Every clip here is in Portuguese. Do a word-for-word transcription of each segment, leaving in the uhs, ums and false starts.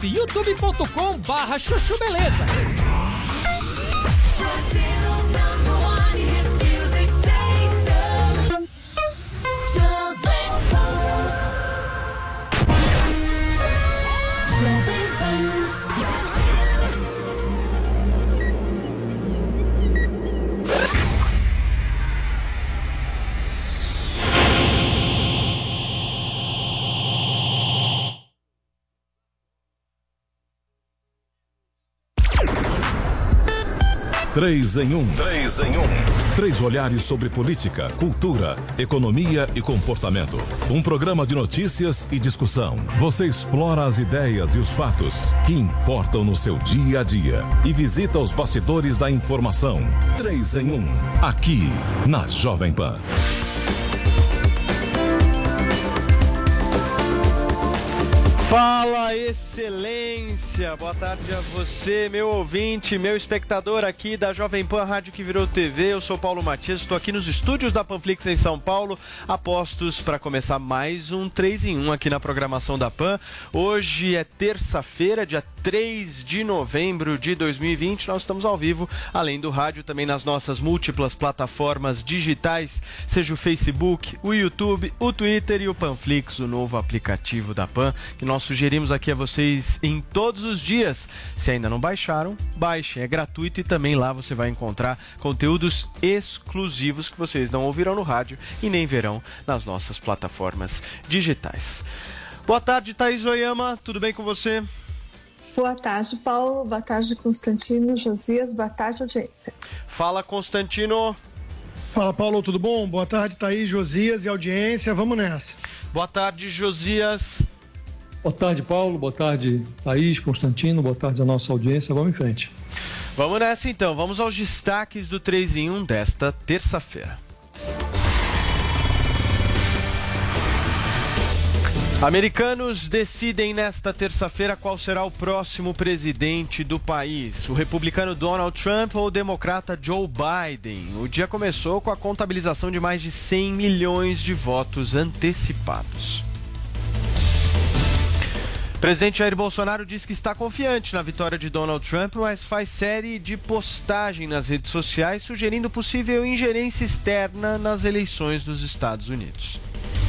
Facebook, youtube ponto com barra chuchu beleza. Três em um. Três em um. Três olhares sobre política, cultura, economia e comportamento. Um programa de notícias e discussão. Você explora as ideias e os fatos que importam no seu dia a dia e visita os bastidores da informação. Três em um. Aqui na Jovem Pan. Fala, excelência! Boa tarde a você, meu ouvinte, meu espectador aqui da Jovem Pan Rádio que virou T V. Eu sou Paulo Matias, estou aqui nos estúdios da Panflix em São Paulo, a postos para começar mais um três em um aqui na programação da Pan. Hoje é terça-feira, dia três de novembro de dois mil e vinte. Nós estamos ao vivo, além do rádio, também nas nossas múltiplas plataformas digitais, seja o Facebook, o YouTube, o Twitter e o Panflix, o novo aplicativo da Pan, que nós sugerimos aqui a vocês em todos os dias. Se ainda não baixaram, baixem, é gratuito e também lá você vai encontrar conteúdos exclusivos que vocês não ouvirão no rádio e nem verão nas nossas plataformas digitais. Boa tarde, Thaís Oyama, tudo bem com você? Boa tarde, Paulo. Boa tarde, Constantino, Josias. Boa tarde, audiência. Fala, Constantino. Fala, Paulo, tudo bom? Boa tarde, Thaís, Josias e audiência. Vamos nessa. Boa tarde, Josias. Boa tarde, Paulo. Boa tarde, Thaís, Constantino. Boa tarde à nossa audiência. Vamos em frente. Vamos nessa, então. Vamos aos destaques do três em um desta terça-feira. Americanos decidem nesta terça-feira qual será o próximo presidente do país, o republicano Donald Trump ou o democrata Joe Biden. O dia começou com a contabilização de mais de cem milhões de votos antecipados. O presidente Jair Bolsonaro diz que está confiante na vitória de Donald Trump, mas faz série de postagem nas redes sociais sugerindo possível ingerência externa nas eleições dos Estados Unidos.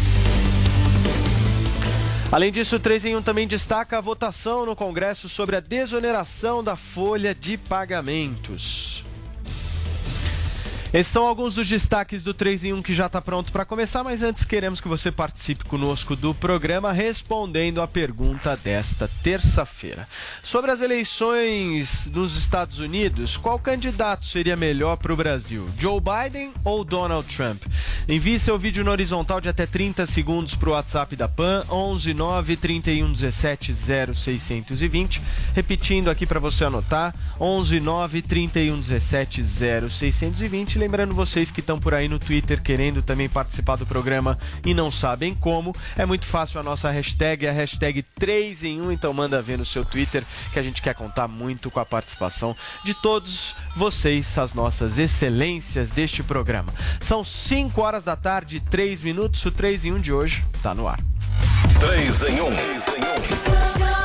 Além disso, o três em um também destaca a votação no Congresso sobre a desoneração da folha de pagamentos. Esses são alguns dos destaques do três em um que já está pronto para começar, mas antes queremos que você participe conosco do programa respondendo a pergunta desta terça-feira. Sobre as eleições dos Estados Unidos, qual candidato seria melhor para o Brasil? Joe Biden ou Donald Trump? Envie seu vídeo no horizontal de até trinta segundos para o WhatsApp da Pan, onze nove trinta e um dezessete zero seiscentos e vinte. Repetindo aqui para você anotar, onze nove trinta e um dezessete zero seiscentos e vinte. Lembrando vocês que estão por aí no Twitter querendo também participar do programa e não sabem como, é muito fácil, a nossa hashtag é a hashtag três em um, então manda ver no seu Twitter que a gente quer contar muito com a participação de todos vocês, as nossas excelências deste programa. São cinco horas da tarde, três minutos, o três em um de hoje está no ar. três em um.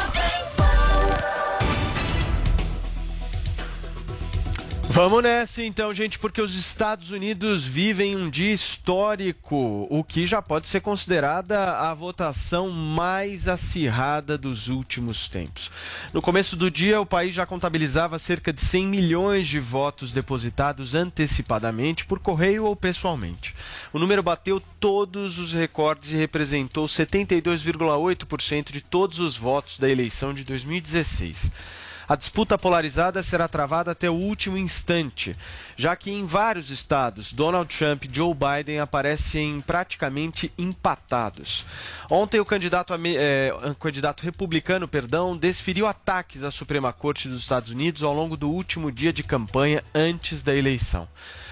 Vamos nessa então, gente, porque os Estados Unidos vivem um dia histórico, o que já pode ser considerada a votação mais acirrada dos últimos tempos. No começo do dia, o país já contabilizava cerca de cem milhões de votos depositados antecipadamente por correio ou pessoalmente. O número bateu todos os recordes e representou setenta e dois vírgula oito por cento de todos os votos da eleição de dois mil e dezesseis. A disputa polarizada será travada até o último instante, já que em vários estados, Donald Trump e Joe Biden aparecem praticamente empatados. Ontem, o candidato, é, o candidato republicano perdão, desferiu ataques à Suprema Corte dos Estados Unidos ao longo do último dia de campanha antes da eleição.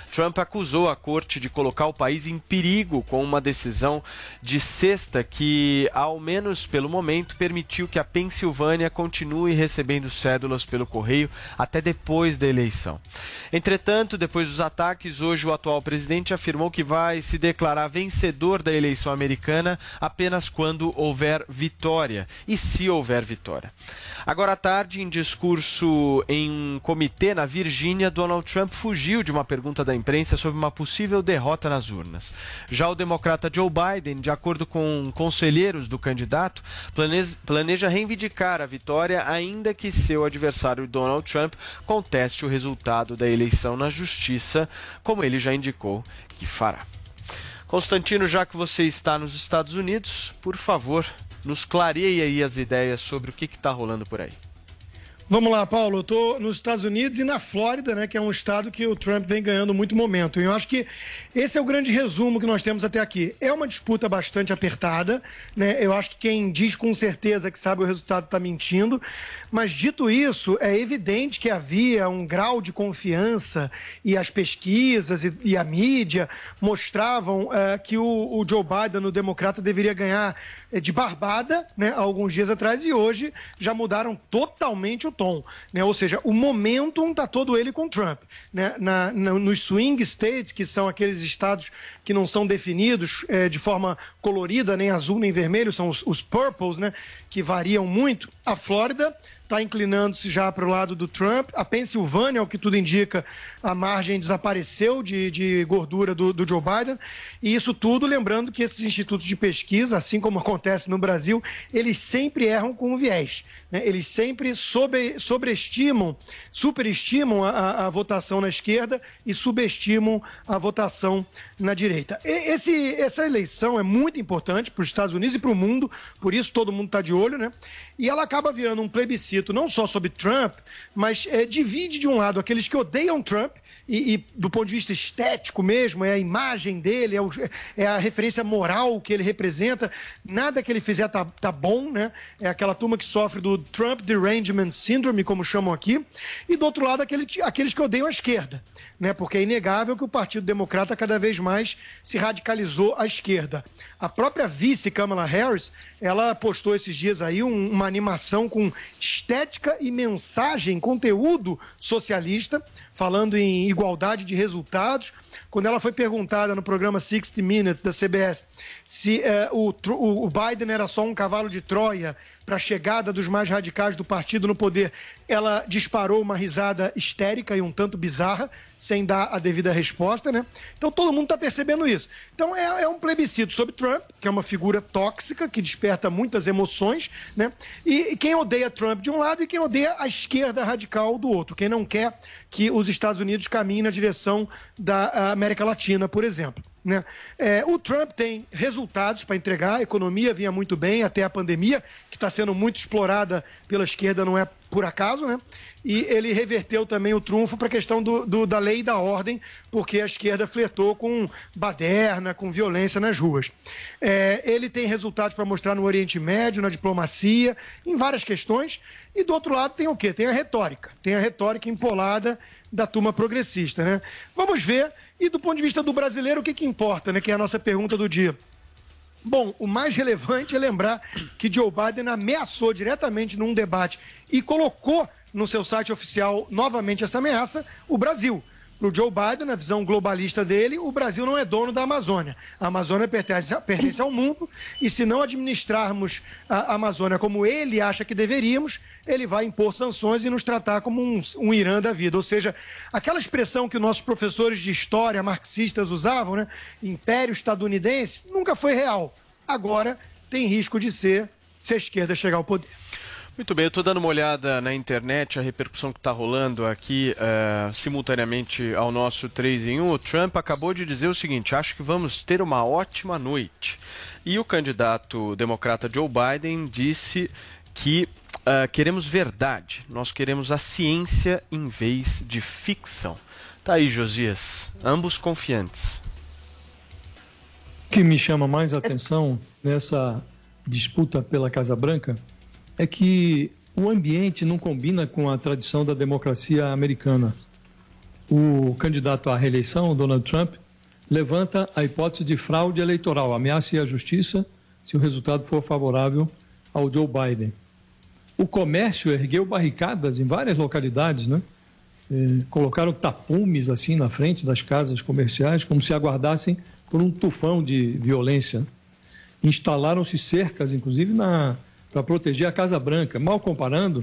Trump acusou a corte de colocar o país em perigo com uma decisão de sexta que, ao menos pelo momento, permitiu que a Pensilvânia continue recebendo cédulas pelo correio até depois da eleição. Entretanto, depois dos ataques, hoje o atual presidente afirmou que vai se declarar vencedor da eleição americana apenas quando houver vitória, e se houver vitória. Agora à tarde, em discurso em um comitê na Virgínia, Donald Trump fugiu de uma pergunta da imprensa sobre uma possível derrota nas urnas. Já o democrata Joe Biden, de acordo com conselheiros do candidato, planeja, planeja reivindicar a vitória, ainda que seu adversário Donald Trump conteste o resultado da eleição na justiça, como ele já indicou que fará. Constantino, já que você está nos Estados Unidos, por favor, nos clareie aí as ideias sobre o que está rolando por aí. Vamos lá, Paulo. Eu estou nos Estados Unidos e na Flórida, né, que é um estado que o Trump vem ganhando muito momento. E eu acho que esse é o grande resumo que nós temos até aqui. É uma disputa bastante apertada, né? Eu acho que quem diz com certeza que sabe o resultado está mentindo. Mas, dito isso, é evidente que havia um grau de confiança e as pesquisas e, e a mídia mostravam uh, que o, o Joe Biden, o democrata, deveria ganhar de barbada, né, há alguns dias atrás, e hoje já mudaram totalmente o tom, né? Ou seja, o momentum está todo ele com Trump, né? Na, na, nos swing states, que são aqueles estados que não são definidos é, de forma colorida, nem azul nem vermelho, são os, os purples, né, que variam muito. A Flórida está inclinando-se já para o lado do Trump. A Pensilvânia, ao que tudo indica, a margem desapareceu de, de gordura do, do Joe Biden. E isso tudo, lembrando que esses institutos de pesquisa, assim como acontece no Brasil, eles sempre erram com um viés, né? Eles sempre sobre, sobreestimam, superestimam a, a votação na esquerda e subestimam a votação na direita. E esse, essa eleição é muito importante para os Estados Unidos e para o mundo, por isso todo mundo está de olho, né? E ela acaba virando um plebiscito não só sobre Trump, mas é, divide de um lado aqueles que odeiam Trump e, e do ponto de vista estético mesmo, é a imagem dele, é, o, é a referência moral que ele representa, nada que ele fizer tá, tá bom, né? É aquela turma que sofre do Trump Derangement Syndrome, como chamam aqui, e do outro lado aquele, aqueles que odeiam a esquerda, né? Porque é inegável que o Partido Democrata cada vez mais se radicalizou à esquerda. A própria vice Kamala Harris, ela postou esses dias aí um, uma animação com estética e mensagem, conteúdo socialista, falando em igualdade de resultados. Quando ela foi perguntada no programa sixty minutes da C B S se eh, o, o Biden era só um cavalo de Troia para a chegada dos mais radicais do partido no poder, ela disparou uma risada histérica e um tanto bizarra, sem dar a devida resposta, né? Então todo mundo está percebendo isso. Então é, é um plebiscito sobre Trump, que é uma figura tóxica, que desperta muitas emoções, né? E, e quem odeia Trump de um lado e quem odeia a esquerda radical do outro, quem não quer que os Estados Unidos caminhem na direção da América Latina, por exemplo. Né? É, o Trump tem resultados para entregar, a economia vinha muito bem até a pandemia, que está sendo muito explorada pela esquerda, não é por acaso, né? E ele reverteu também o trunfo para a questão do, do, da lei e da ordem, porque a esquerda flertou com baderna, com violência nas ruas. É, ele tem resultados para mostrar no Oriente Médio, na diplomacia, em várias questões, e do outro lado tem o quê? Tem a retórica, tem a retórica empolada da turma progressista, né? Vamos ver. E do ponto de vista do brasileiro, o que, que importa, né? Que é a nossa pergunta do dia. Bom, o mais relevante é lembrar que Joe Biden ameaçou diretamente num debate e colocou no seu site oficial novamente essa ameaça, o Brasil. Para o Joe Biden, na visão globalista dele, o Brasil não é dono da Amazônia. A Amazônia pertence, pertence ao mundo e se não administrarmos a Amazônia como ele acha que deveríamos, ele vai impor sanções e nos tratar como um, um Irã da vida. Ou seja, aquela expressão que os nossos professores de história marxistas usavam, né? Império estadunidense, nunca foi real. Agora tem risco de ser, se a esquerda chegar ao poder. Muito bem, eu estou dando uma olhada na internet, a repercussão que está rolando aqui uh, simultaneamente ao nosso três em um. O Trump acabou de dizer o seguinte: acho que vamos ter uma ótima noite. E o candidato democrata Joe Biden disse que uh, queremos verdade, nós queremos a ciência em vez de ficção. Tá aí, Josias, ambos confiantes. O que me chama mais atenção nessa disputa pela Casa Branca é que o ambiente não combina com a tradição da democracia americana. o candidato à reeleição, Donald Trump, levanta a hipótese de fraude eleitoral, ameaça à justiça se o resultado for favorável ao Joe Biden. O comércio ergueu barricadas em várias localidades, né? Eh, colocaram tapumes assim na frente das casas comerciais, como se aguardassem por um tufão de violência. Instalaram-se cercas, inclusive, para proteger a Casa Branca. Mal comparando,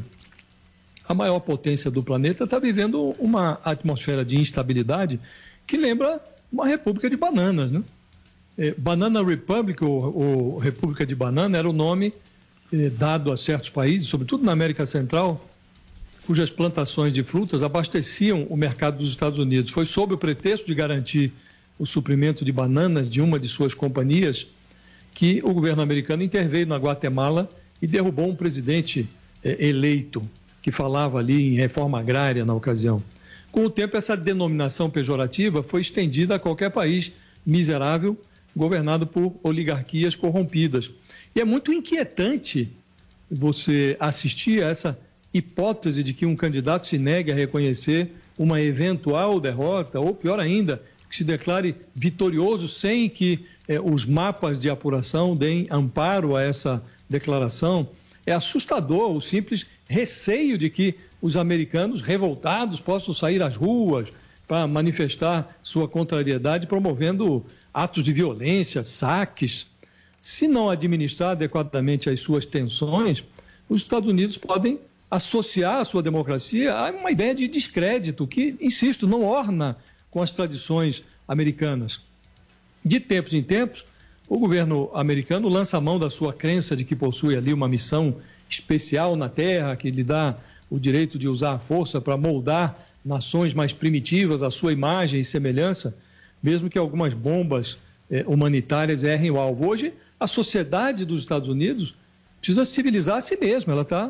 a maior potência do planeta está vivendo uma atmosfera de instabilidade que lembra uma república de bananas, né? Eh, Banana Republic, ou, ou República de Banana, era o nome eh, dado a certos países, sobretudo na América Central, cujas plantações de frutas abasteciam o mercado dos Estados Unidos. Foi sob o pretexto de garantir o suprimento de bananas de uma de suas companhias que o governo americano interveio na Guatemala e derrubou um presidente eh, eleito, que falava ali em reforma agrária na ocasião. Com o tempo, essa denominação pejorativa foi estendida a qualquer país miserável, governado por oligarquias corrompidas. E é muito inquietante você assistir a essa hipótese de que um candidato se negue a reconhecer uma eventual derrota, ou pior ainda, que se declare vitorioso sem que eh, os mapas de apuração deem amparo a essa declaração. É assustador o simples receio de que os americanos revoltados possam sair às ruas para manifestar sua contrariedade, promovendo atos de violência, saques. Se não administrar adequadamente as suas tensões, os Estados Unidos podem associar a sua democracia a uma ideia de descrédito que, insisto, não orna com as tradições americanas. De tempos em tempos, o governo americano lança a mão da sua crença de que possui ali uma missão especial na Terra, que lhe dá o direito de usar a força para moldar nações mais primitivas à sua imagem e semelhança, mesmo que algumas bombas eh, humanitárias errem o alvo. Hoje, a sociedade dos Estados Unidos precisa civilizar a si mesma. Ela está,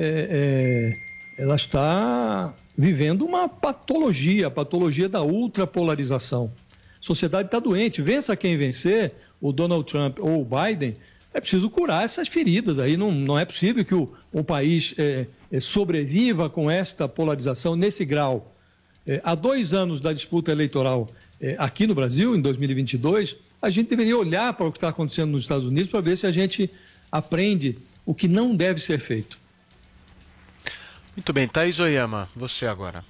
é, é, ela está vivendo uma patologia, a patologia da ultrapolarização. A sociedade está doente. Vença quem vencer, o Donald Trump ou o Biden, é preciso curar essas feridas. Aí não, não é possível que o, um país é, é, sobreviva com esta polarização nesse grau. É, há dois anos da disputa eleitoral é, aqui no Brasil, em dois mil e vinte e dois, a gente deveria olhar para o que está acontecendo nos Estados Unidos para ver se a gente aprende o que não deve ser feito. Muito bem, Thaís Oyama, você agora.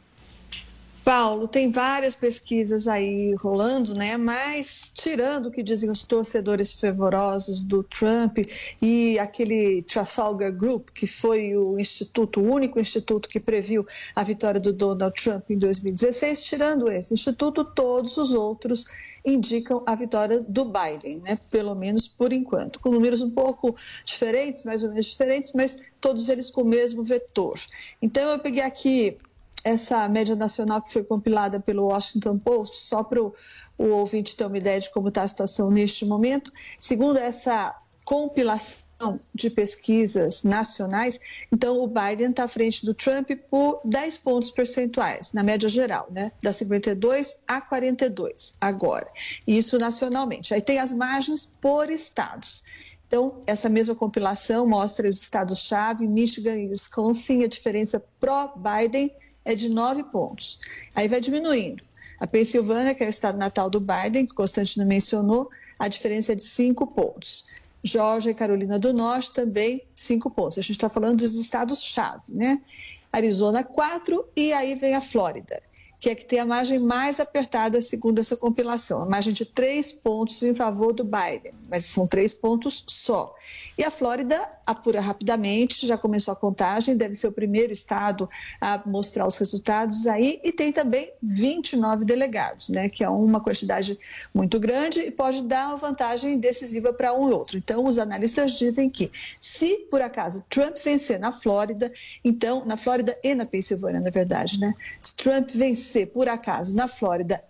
Paulo, tem várias pesquisas aí rolando, né? Mas tirando o que dizem os torcedores fervorosos do Trump e aquele Trafalgar Group, que foi o instituto, o único instituto que previu a vitória do Donald Trump em dois mil e dezesseis, tirando esse instituto, todos os outros indicam a vitória do Biden, né? Pelo menos por enquanto, com números um pouco diferentes, mais ou menos diferentes, mas todos eles com o mesmo vetor. Então eu peguei aqui essa média nacional que foi compilada pelo Washington Post, só para o ouvinte ter uma ideia de como está a situação neste momento. Segundo essa compilação de pesquisas nacionais, então o Biden está à frente do Trump por dez pontos percentuais, na média geral, né? Da cinquenta e dois a quarenta e dois agora. Isso nacionalmente. Aí tem as margens por estados. Então, essa mesma compilação mostra os estados-chave, Michigan e Wisconsin, a diferença pró-Biden é de nove pontos. Aí vai diminuindo. A Pensilvânia, que é o estado natal do Biden, que o Constantino mencionou, a diferença é de cinco pontos. Geórgia e Carolina do Norte também cinco pontos. A gente está falando dos estados-chave, né? Arizona, quatro, e aí vem a Flórida, que é que tem a margem mais apertada segundo essa compilação, a margem de três pontos em favor do Biden, mas são três pontos só. E a Flórida apura rapidamente, já começou a contagem, deve ser o primeiro estado a mostrar os resultados aí, e tem também vinte e nove delegados, né, que é uma quantidade muito grande e pode dar uma vantagem decisiva para um e outro. Então, os analistas dizem que, se por acaso Trump vencer na Flórida, então, na Flórida e na Pensilvânia, na verdade, né, se Trump vencer por acaso na Flórida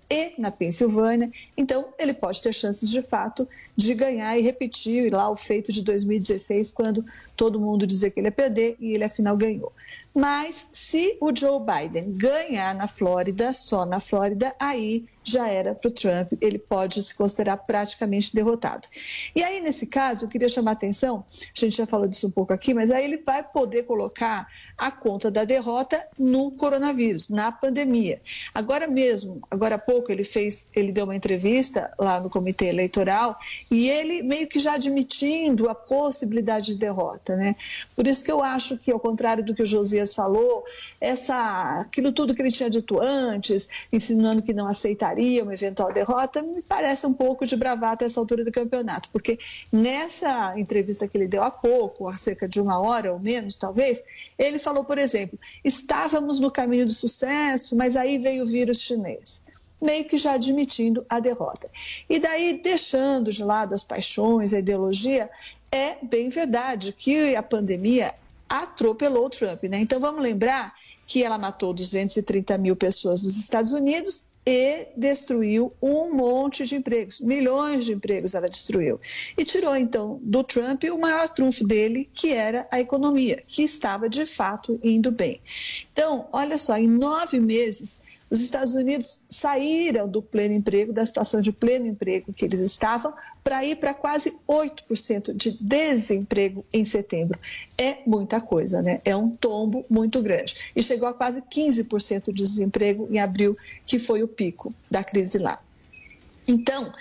e na Pensilvânia, então ele pode ter chances de fato de ganhar e repetir lá o feito de dois mil e dezesseis, quando todo mundo dizia que ele ia perder e ele afinal ganhou. Mas se o Joe Biden ganhar na Flórida, só na Flórida, aí já era para o Trump, ele pode se considerar praticamente derrotado. E aí, nesse caso, eu queria chamar a atenção, a gente já falou disso um pouco aqui, mas aí ele vai poder colocar a conta da derrota no coronavírus, na pandemia. Agora mesmo, agora há pouco, ele fez, ele deu uma entrevista lá no comitê eleitoral e ele meio que já admitindo a possibilidade de derrota, né? Por isso que eu acho que, ao contrário do que o Josias falou, essa, aquilo tudo que ele tinha dito antes, insinuando que não aceitaria uma eventual derrota, me parece um pouco de bravata essa altura do campeonato, porque nessa entrevista que ele deu há pouco, há cerca de uma hora ou menos, talvez, ele falou, por exemplo, estávamos no caminho do sucesso, mas aí veio o vírus chinês, meio que já admitindo a derrota. E daí, deixando de lado as paixões, a ideologia, é bem verdade que a pandemia atropelou o Trump, né? Então vamos lembrar que ela matou duzentas e trinta mil pessoas nos Estados Unidos e destruiu um monte de empregos, milhões de empregos ela destruiu. E tirou, então, do Trump o maior trunfo dele, que era a economia, que estava, de fato, indo bem. Então, olha só, em nove meses, os Estados Unidos saíram do pleno emprego, da situação de pleno emprego que eles estavam, para ir para quase oito por cento de desemprego em setembro. É muita coisa, né? É um tombo muito grande. E chegou a quase quinze por cento de desemprego em abril, que foi o pico da crise lá. Então,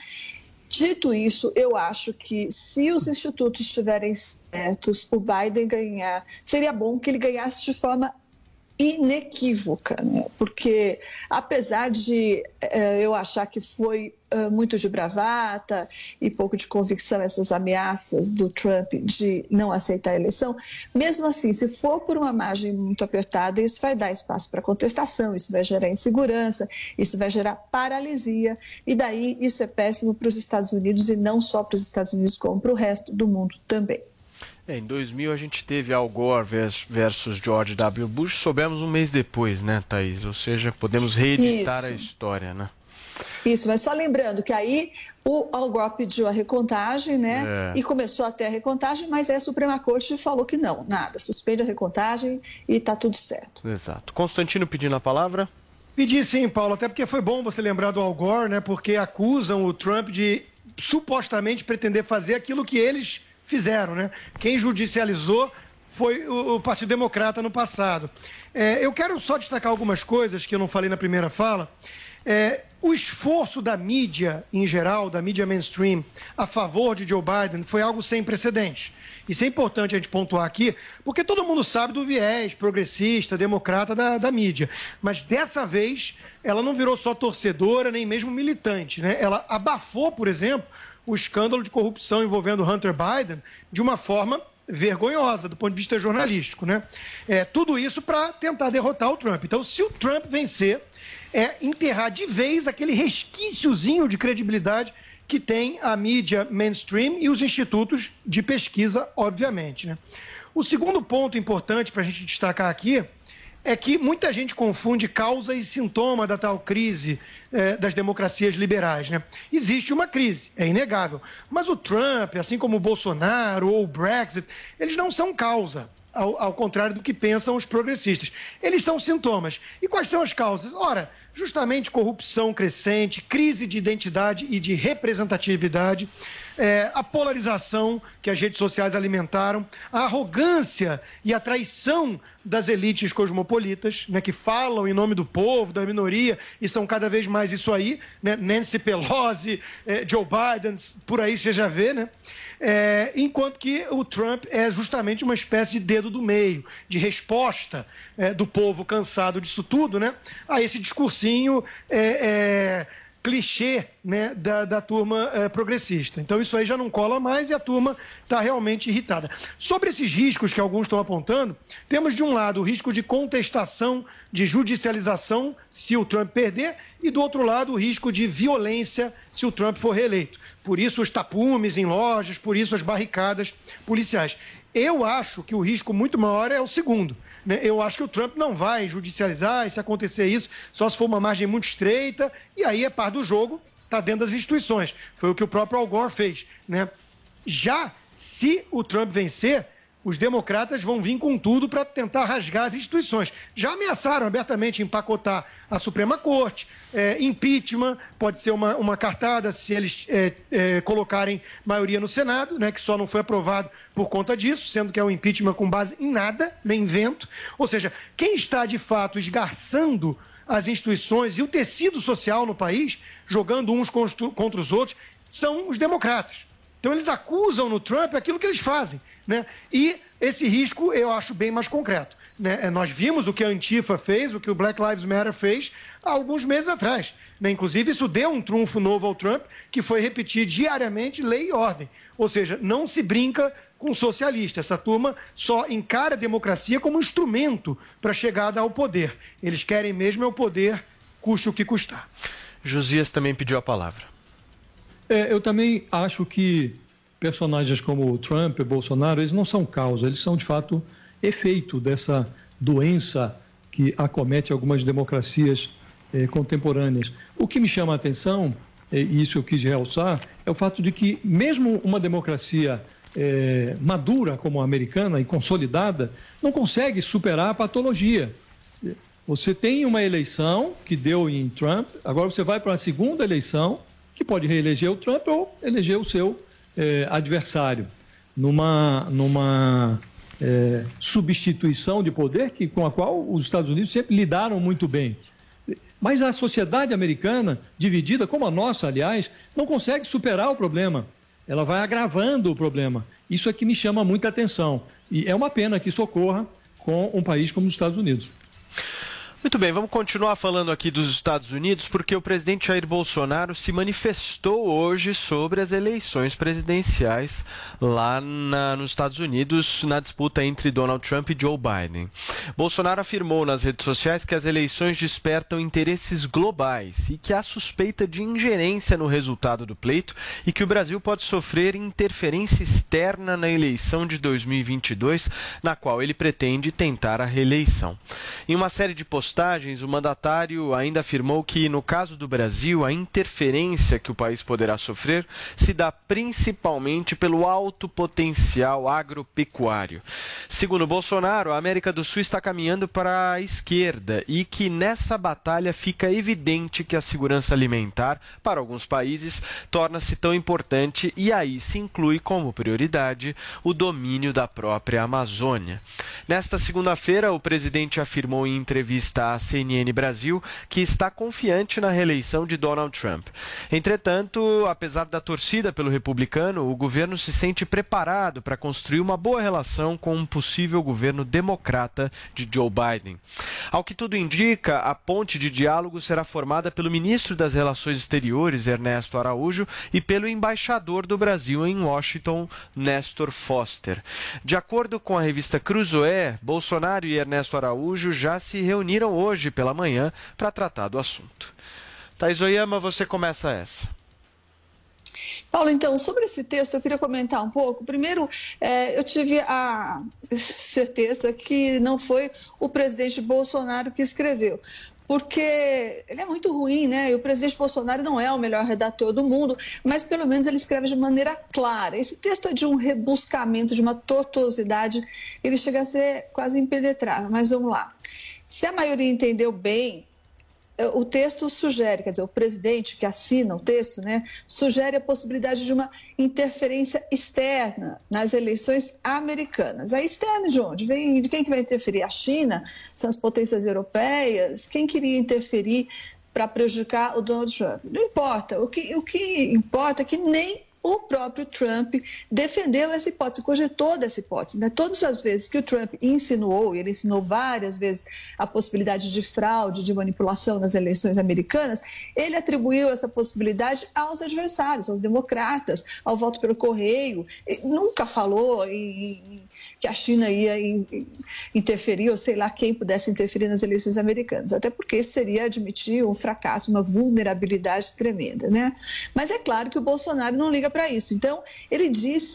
dito isso, eu acho que se os institutos estiverem certos, o Biden ganhar, seria bom que ele ganhasse de forma inequívoca, né? Porque apesar de eh, eu achar que foi eh, muito de bravata e pouco de convicção essas ameaças do Trump de não aceitar a eleição, mesmo assim, se for por uma margem muito apertada, isso vai dar espaço para contestação, isso vai gerar insegurança, isso vai gerar paralisia, e daí isso é péssimo para os Estados Unidos, e não só para os Estados Unidos, como para o resto do mundo também. É, em dois mil a gente teve Al Gore versus George W. Bush, soubemos um mês depois, né, Thaís? Ou seja, podemos reeditar Isso. a história, né? Isso, mas só lembrando que aí o Al Gore pediu a recontagem, né? É. E começou até a recontagem, mas aí a Suprema Corte falou que não, nada, suspende a recontagem e está tudo certo. Exato. Constantino pedindo a palavra? Pedi sim, Paulo, até porque foi bom você lembrar do Al Gore, né? Porque acusam o Trump de supostamente pretender fazer aquilo que eles fizeram, né? Quem judicializou foi o, o Partido Democrata no passado. É, eu quero só destacar algumas coisas que eu não falei na primeira fala. É, o esforço da mídia, em geral, da mídia mainstream, a favor de Joe Biden foi algo sem precedentes. Isso é importante a gente pontuar aqui, porque todo mundo sabe do viés progressista, democrata da, da mídia. Mas dessa vez, ela não virou só torcedora, nem mesmo militante, né? Ela abafou, por exemplo, o escândalo de corrupção envolvendo Hunter Biden de uma forma vergonhosa do ponto de vista jornalístico, né? É, tudo isso para tentar derrotar o Trump. Então, se o Trump vencer, é enterrar de vez aquele resquíciozinho de credibilidade que tem a mídia mainstream e os institutos de pesquisa, obviamente, né? O segundo ponto importante para a gente destacar aqui é que muita gente confunde causa e sintoma da tal crise eh, das democracias liberais, né? Existe uma crise, é inegável. Mas o Trump, assim como o Bolsonaro ou o Brexit, eles não são causa, ao, ao contrário do que pensam os progressistas. Eles são sintomas. E quais são as causas? Ora, justamente corrupção crescente, crise de identidade e de representatividade, é, a polarização que as redes sociais alimentaram, a arrogância e a traição das elites cosmopolitas, né, que falam em nome do povo, da minoria, e são cada vez mais isso aí, né, Nancy Pelosi, é, Joe Biden, por aí você já vê, né? É, enquanto que o Trump é justamente uma espécie de dedo do meio, de resposta é, do povo cansado disso tudo, né, a esse discursinho é, é, clichê, né, da, da turma é, progressista. Então isso aí já não cola mais e a turma está realmente irritada. Sobre esses riscos que alguns estão apontando, temos de um lado o risco de contestação, de judicialização se o Trump perder, e do outro lado o risco de violência se o Trump for reeleito. Por isso os tapumes em lojas, por isso as barricadas policiais. Eu acho que o risco muito maior é o segundo, né? Eu acho que o Trump não vai judicializar, e se acontecer isso, só se for uma margem muito estreita, e aí é par do jogo, está dentro das instituições. Foi o que o próprio Al Gore fez, né? Já se o Trump vencer, os democratas vão vir com tudo para tentar rasgar as instituições. Já ameaçaram abertamente empacotar a Suprema Corte, é, impeachment, pode ser uma, uma cartada se eles é, é, colocarem maioria no Senado, né, que só não foi aprovado por conta disso, sendo que é um impeachment com base em nada, nem vento. Ou seja, quem está de fato esgarçando as instituições e o tecido social no país, jogando uns contra os outros, são os democratas. Então eles acusam no Trump aquilo que eles fazem, né? E esse risco eu acho bem mais concreto, né? Nós vimos o que a Antifa fez, o que o Black Lives Matter fez há alguns meses atrás, né? Inclusive isso deu um trunfo novo ao Trump, que foi repetir diariamente lei e ordem. Ou seja, não se brinca com socialista. Essa turma só encara a democracia como um instrumento para a chegada ao poder. Eles querem mesmo é o poder, custe o que custar. Josias também pediu a palavra. É, eu também acho que personagens como o Trump e Bolsonaro, eles não são causa, eles são de fato efeito dessa doença que acomete algumas democracias eh, contemporâneas. O que me chama a atenção, e isso eu quis realçar, é o fato de que mesmo uma democracia eh, madura como a americana e consolidada, não consegue superar a patologia. Você tem uma eleição que deu em Trump, agora você vai para a segunda eleição, que pode reeleger o Trump ou eleger o seu eh, adversário, numa, numa eh, substituição de poder que, com a qual os Estados Unidos sempre lidaram muito bem. Mas a sociedade americana, dividida, como a nossa, aliás, não consegue superar o problema. Ela vai agravando o problema. Isso é que me chama muita atenção. E é uma pena que isso ocorra com um país como os Estados Unidos. Muito bem, vamos continuar falando aqui dos Estados Unidos, porque o presidente Jair Bolsonaro se manifestou hoje sobre as eleições presidenciais lá na, nos Estados Unidos, na disputa entre Donald Trump e Joe Biden. Bolsonaro afirmou nas redes sociais que as eleições despertam interesses globais e que há suspeita de ingerência no resultado do pleito e que o Brasil pode sofrer interferência externa na eleição de dois mil e vinte e dois, na qual ele pretende tentar a reeleição. Em uma série de postagens, o mandatário ainda afirmou que, no caso do Brasil, a interferência que o país poderá sofrer se dá principalmente pelo alto potencial agropecuário. Segundo Bolsonaro, a América do Sul está caminhando para a esquerda e que nessa batalha fica evidente que a segurança alimentar, para alguns países, torna-se tão importante e aí se inclui como prioridade o domínio da própria Amazônia. Nesta segunda-feira, o presidente afirmou em entrevista à C N N Brasil que está confiante na reeleição de Donald Trump. Entretanto, apesar da torcida pelo republicano, o governo se sente preparado para construir uma boa relação com um possível governo democrata de Joe Biden. Ao que tudo indica, a ponte de diálogo será formada pelo ministro das Relações Exteriores, Ernesto Araújo, e pelo embaixador do Brasil em Washington, Nestor Foster. De acordo com a revista Cruzoé, Bolsonaro e Ernesto Araújo já se reuniram hoje pela manhã para tratar do assunto. Thais Oyama, você começa essa. Paulo, então, sobre esse texto eu queria comentar um pouco. Primeiro, é, eu tive a certeza que não foi o presidente Bolsonaro que escreveu, porque ele é muito ruim, né? E o presidente Bolsonaro não é o melhor redator do mundo, mas pelo menos ele escreve de maneira clara. Esse texto é de um rebuscamento, de uma tortuosidade, ele chega a ser quase impenetrável, mas vamos lá. Se a maioria entendeu bem, o texto sugere, quer dizer, o presidente que assina o texto, né, sugere a possibilidade de uma interferência externa nas eleições americanas. A externa de onde? Vem, de quem que vai interferir? A China? São as potências europeias? Quem queria interferir para prejudicar o Donald Trump? Não importa. O que, o que importa é que nem o próprio Trump defendeu essa hipótese, cogitou dessa hipótese, né? Todas as vezes que o Trump insinuou, e ele insinuou várias vezes a possibilidade de fraude, de manipulação nas eleições americanas, ele atribuiu essa possibilidade aos adversários, aos democratas, ao voto pelo correio. Ele nunca falou em, em, que a China ia em, interferir, ou sei lá quem pudesse interferir nas eleições americanas, até porque isso seria admitir um fracasso, uma vulnerabilidade tremenda, né? Mas é claro que o Bolsonaro não liga para isso. Então, ele disse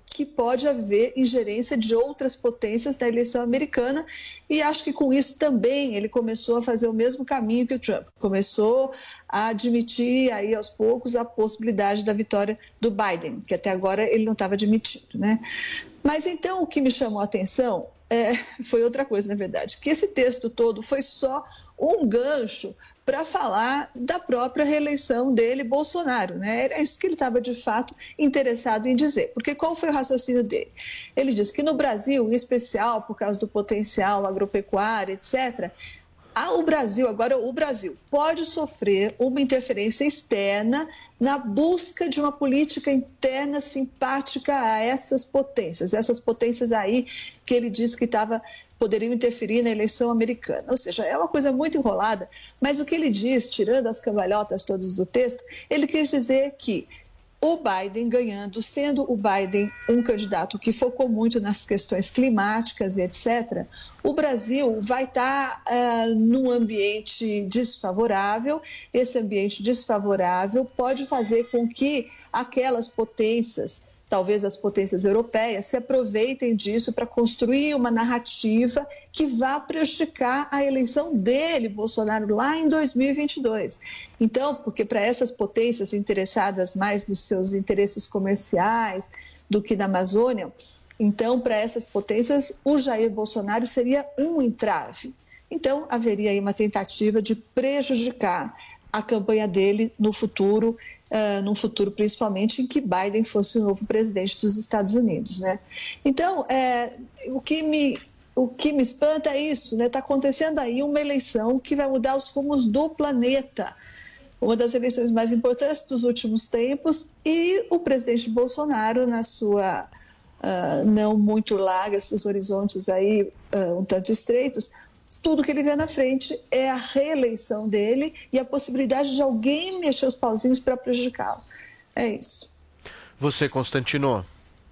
que pode haver ingerência de outras potências na eleição americana, e acho que com isso também ele começou a fazer o mesmo caminho que o Trump, começou a admitir aí aos poucos a possibilidade da vitória do Biden, que até agora ele não estava admitindo, né? Mas então o que me chamou a atenção é, foi outra coisa, na verdade, que esse texto todo foi só um gancho para falar da própria reeleição dele, Bolsonaro, né? Era isso que ele estava, de fato, interessado em dizer. Porque qual foi o raciocínio dele? Ele disse que no Brasil, em especial por causa do potencial agropecuário, etcétera, ah, o Brasil, agora o Brasil, pode sofrer uma interferência externa na busca de uma política interna simpática a essas potências, essas potências aí que ele disse que estava... poderiam interferir na eleição americana. Ou seja, é uma coisa muito enrolada, mas o que ele diz, tirando as cambalhotas todas do texto, ele quis dizer que o Biden ganhando, sendo o Biden um candidato que focou muito nas questões climáticas e etcétera, o Brasil vai estar uh, num ambiente desfavorável. Esse ambiente desfavorável pode fazer com que aquelas potências, talvez as potências europeias, se aproveitem disso para construir uma narrativa que vá prejudicar a eleição dele, Bolsonaro, lá em dois mil e vinte e dois. Então, porque para essas potências interessadas mais nos seus interesses comerciais do que na Amazônia, então, para essas potências, o Jair Bolsonaro seria um entrave. Então, haveria aí uma tentativa de prejudicar a campanha dele no futuro, Uh, num futuro principalmente em que Biden fosse o novo presidente dos Estados Unidos, né? Então, é, o, que me, o que me espanta é isso, né? Está acontecendo aí uma eleição que vai mudar os rumos do planeta, uma das eleições mais importantes dos últimos tempos, e o presidente Bolsonaro, na sua uh, não muito larga, esses horizontes aí uh, um tanto estreitos, tudo que ele vê na frente é a reeleição dele e a possibilidade de alguém mexer os pauzinhos para prejudicá-lo. É isso. Você, Constantino?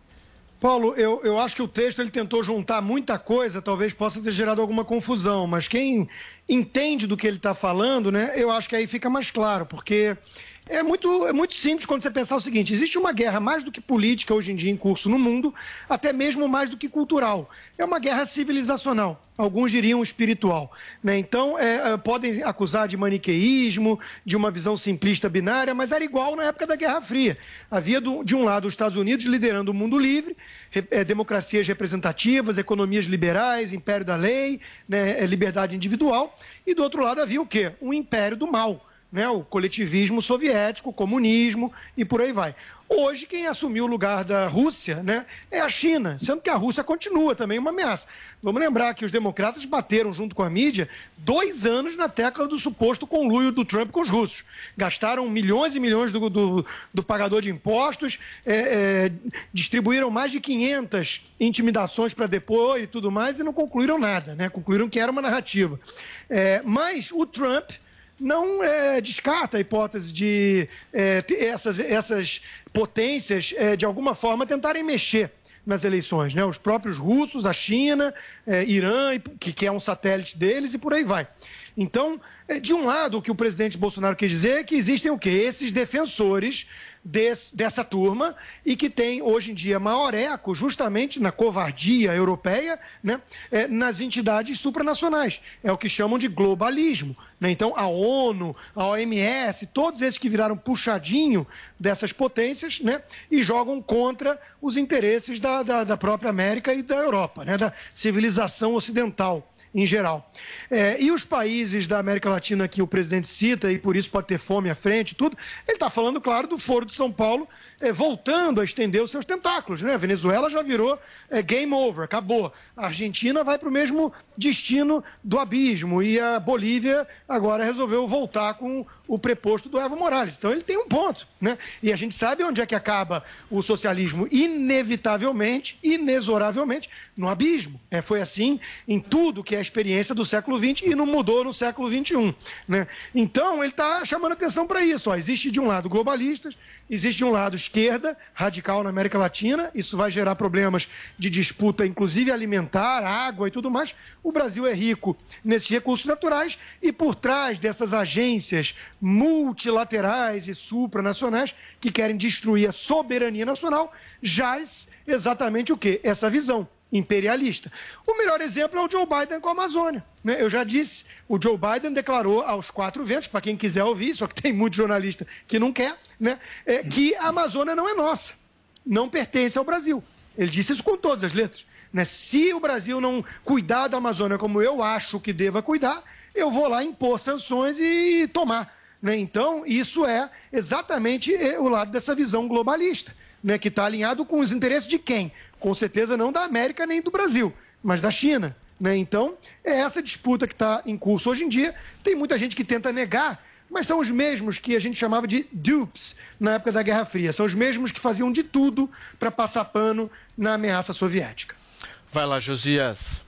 Paulo, eu, eu acho que o texto ele tentou juntar muita coisa, talvez possa ter gerado alguma confusão, mas quem entende do que ele está falando, né, eu acho que aí fica mais claro, porque é muito, é muito simples quando você pensar o seguinte: existe uma guerra mais do que política hoje em dia em curso no mundo, até mesmo mais do que cultural. É uma guerra civilizacional, alguns diriam espiritual, né? Então, é, podem acusar de maniqueísmo, de uma visão simplista binária, mas era igual na época da Guerra Fria. Havia, do, de um lado, os Estados Unidos liderando o mundo livre, é, democracias representativas, economias liberais, império da lei, né, liberdade individual, e do outro lado havia o quê? Um império do mal, né, o coletivismo soviético, o comunismo e por aí vai. Hoje, quem assumiu o lugar da Rússia, né, é a China, sendo que a Rússia continua também uma ameaça. Vamos lembrar que os democratas bateram, junto com a mídia, dois anos na tecla do suposto conluio do Trump com os russos. Gastaram milhões e milhões do, do, do pagador de impostos, é, é, distribuíram mais de quinhentas intimidações para depor e tudo mais, e não concluíram nada, né? Concluíram que era uma narrativa. É, mas o Trump não é, descarta a hipótese de é, essas, essas potências, é, de alguma forma, tentarem mexer nas eleições, né? Os próprios russos, a China, é, Irã, que, que é um satélite deles, e por aí vai. Então, de um lado, o que o presidente Bolsonaro quer dizer é que existem o quê? Esses defensores desse, dessa turma, e que tem, hoje em dia, maior eco justamente na covardia europeia, né? É, nas entidades supranacionais. É o que chamam de globalismo, né? Então, a ONU, a O M S, todos esses que viraram puxadinho dessas potências, né? E jogam contra os interesses da, da, da própria América e da Europa, né? Da civilização ocidental em geral. É, e os países da América Latina que o presidente cita, e por isso pode ter fome à frente e tudo, ele está falando, claro, do Foro de São Paulo, é, voltando a estender os seus tentáculos, né? A Venezuela já virou é, game over, acabou. A Argentina vai para o mesmo destino do abismo, e a Bolívia agora resolveu voltar com o preposto do Evo Morales. Então ele tem um ponto, né? E a gente sabe onde é que acaba o socialismo, inevitavelmente, inexoravelmente, no abismo. É, foi assim em tudo que é a experiência do século vinte e não mudou no século vinte e um. Né? Então, ele está chamando atenção para isso. Ó, existe de um lado globalistas, existe de um lado esquerda, radical na América Latina, isso vai gerar problemas de disputa, inclusive alimentar, água e tudo mais. O Brasil é rico nesses recursos naturais e por trás dessas agências multilaterais e supranacionais que querem destruir a soberania nacional, jaz exatamente o quê? Essa visão imperialista. O melhor exemplo é o Joe Biden com a Amazônia. Né? Eu já disse, o Joe Biden declarou aos quatro ventos, para quem quiser ouvir, só que tem muito jornalista que não quer, né? é, que a Amazônia não é nossa, não pertence ao Brasil. Ele disse isso com todas as letras. Né? Se o Brasil não cuidar da Amazônia como eu acho que deva cuidar, eu vou lá impor sanções e tomar. Né? Então, isso é exatamente o lado dessa visão globalista, né? que está alinhado com os interesses de quem? Com certeza não da América nem do Brasil, mas da China. Né? Então, é essa disputa que está em curso hoje em dia. Tem muita gente que tenta negar, mas são os mesmos que a gente chamava de dupes na época da Guerra Fria. São os mesmos que faziam de tudo para passar pano na ameaça soviética. Vai lá, Josias.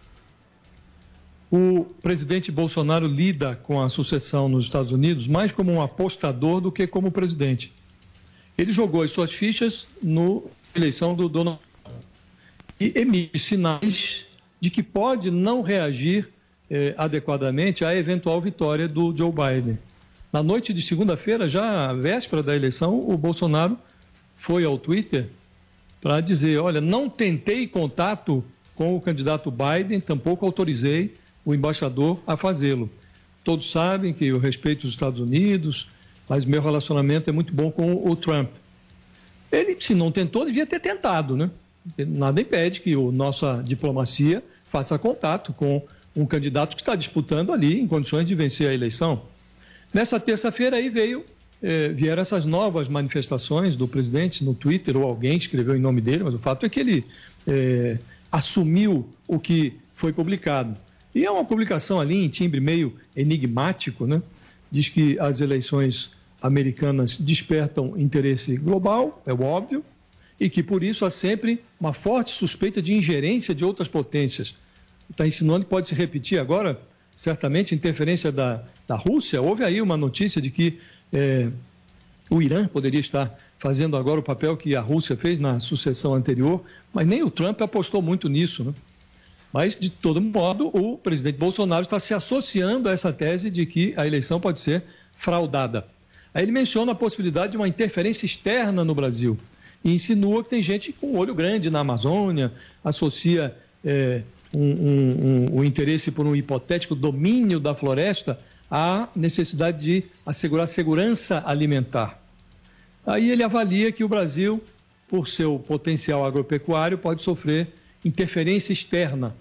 O presidente Bolsonaro lida com a sucessão nos Estados Unidos mais como um apostador do que como presidente. Ele jogou as suas fichas na eleição do Donald Trump e emite sinais de que pode não reagir eh, adequadamente à eventual vitória do Joe Biden. Na noite de segunda-feira, já à véspera da eleição, o Bolsonaro foi ao Twitter para dizer, olha, não tentei contato com o candidato Biden, tampouco autorizei o embaixador a fazê-lo. Todos sabem que eu respeito os Estados Unidos, mas meu relacionamento é muito bom com o Trump. Ele, se não tentou, devia ter tentado, né? Nada impede que a nossa diplomacia faça contato com um candidato que está disputando ali em condições de vencer a eleição. Nessa terça-feira aí veio, eh, vieram essas novas manifestações do presidente no Twitter, ou alguém escreveu em nome dele, mas o fato é que ele eh, assumiu o que foi publicado. E é uma publicação ali em timbre meio enigmático, né? Diz que as eleições americanas despertam interesse global, é óbvio, e que por isso há sempre uma forte suspeita de ingerência de outras potências. Está insinuando que pode se repetir agora, certamente, interferência da, da Rússia. Houve aí uma notícia de que é, o Irã poderia estar fazendo agora o papel que a Rússia fez na sucessão anterior, mas nem o Trump apostou muito nisso, né? Mas, de todo modo, o presidente Bolsonaro está se associando a essa tese de que a eleição pode ser fraudada. Aí ele menciona a possibilidade de uma interferência externa no Brasil e insinua que tem gente com olho grande na Amazônia, associa é, um, um, um, o interesse por um hipotético domínio da floresta à necessidade de assegurar segurança alimentar. Aí ele avalia que o Brasil, por seu potencial agropecuário, pode sofrer interferência externa.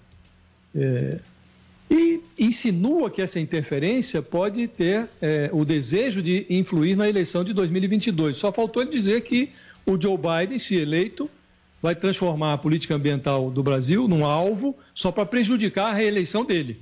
É, e insinua que essa interferência pode ter é, o desejo de influir na eleição de dois mil e vinte e dois. Só faltou ele dizer que o Joe Biden, se eleito, vai transformar a política ambiental do Brasil num alvo só para prejudicar a reeleição dele.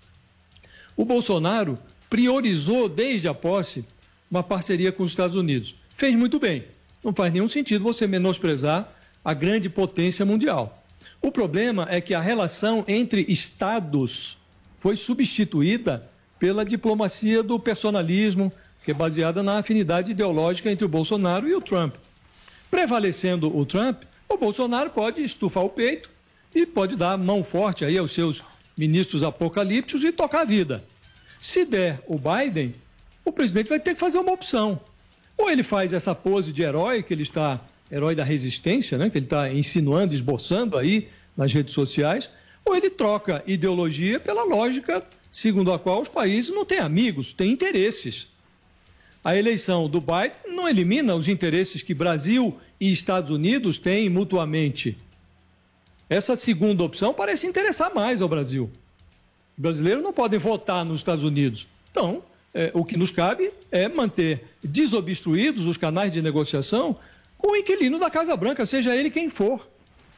O Bolsonaro priorizou desde a posse uma parceria com os Estados Unidos. Fez muito bem. Não faz nenhum sentido você menosprezar a grande potência mundial. O problema é que a relação entre estados foi substituída pela diplomacia do personalismo, que é baseada na afinidade ideológica entre o Bolsonaro e o Trump. Prevalecendo o Trump, o Bolsonaro pode estufar o peito e pode dar mão forte aí aos seus ministros apocalípticos e tocar a vida. Se der o Biden, o presidente vai ter que fazer uma opção. Ou ele faz essa pose de herói, que ele está, herói da resistência, né, que ele está insinuando, esboçando aí nas redes sociais, ou ele troca ideologia pela lógica segundo a qual os países não têm amigos, têm interesses. A eleição do Biden não elimina os interesses que Brasil e Estados Unidos têm mutuamente. Essa segunda opção parece interessar mais ao Brasil. Os brasileiros não podem votar nos Estados Unidos. Então, é, o que nos cabe é manter desobstruídos os canais de negociação com o inquilino da Casa Branca, seja ele quem for.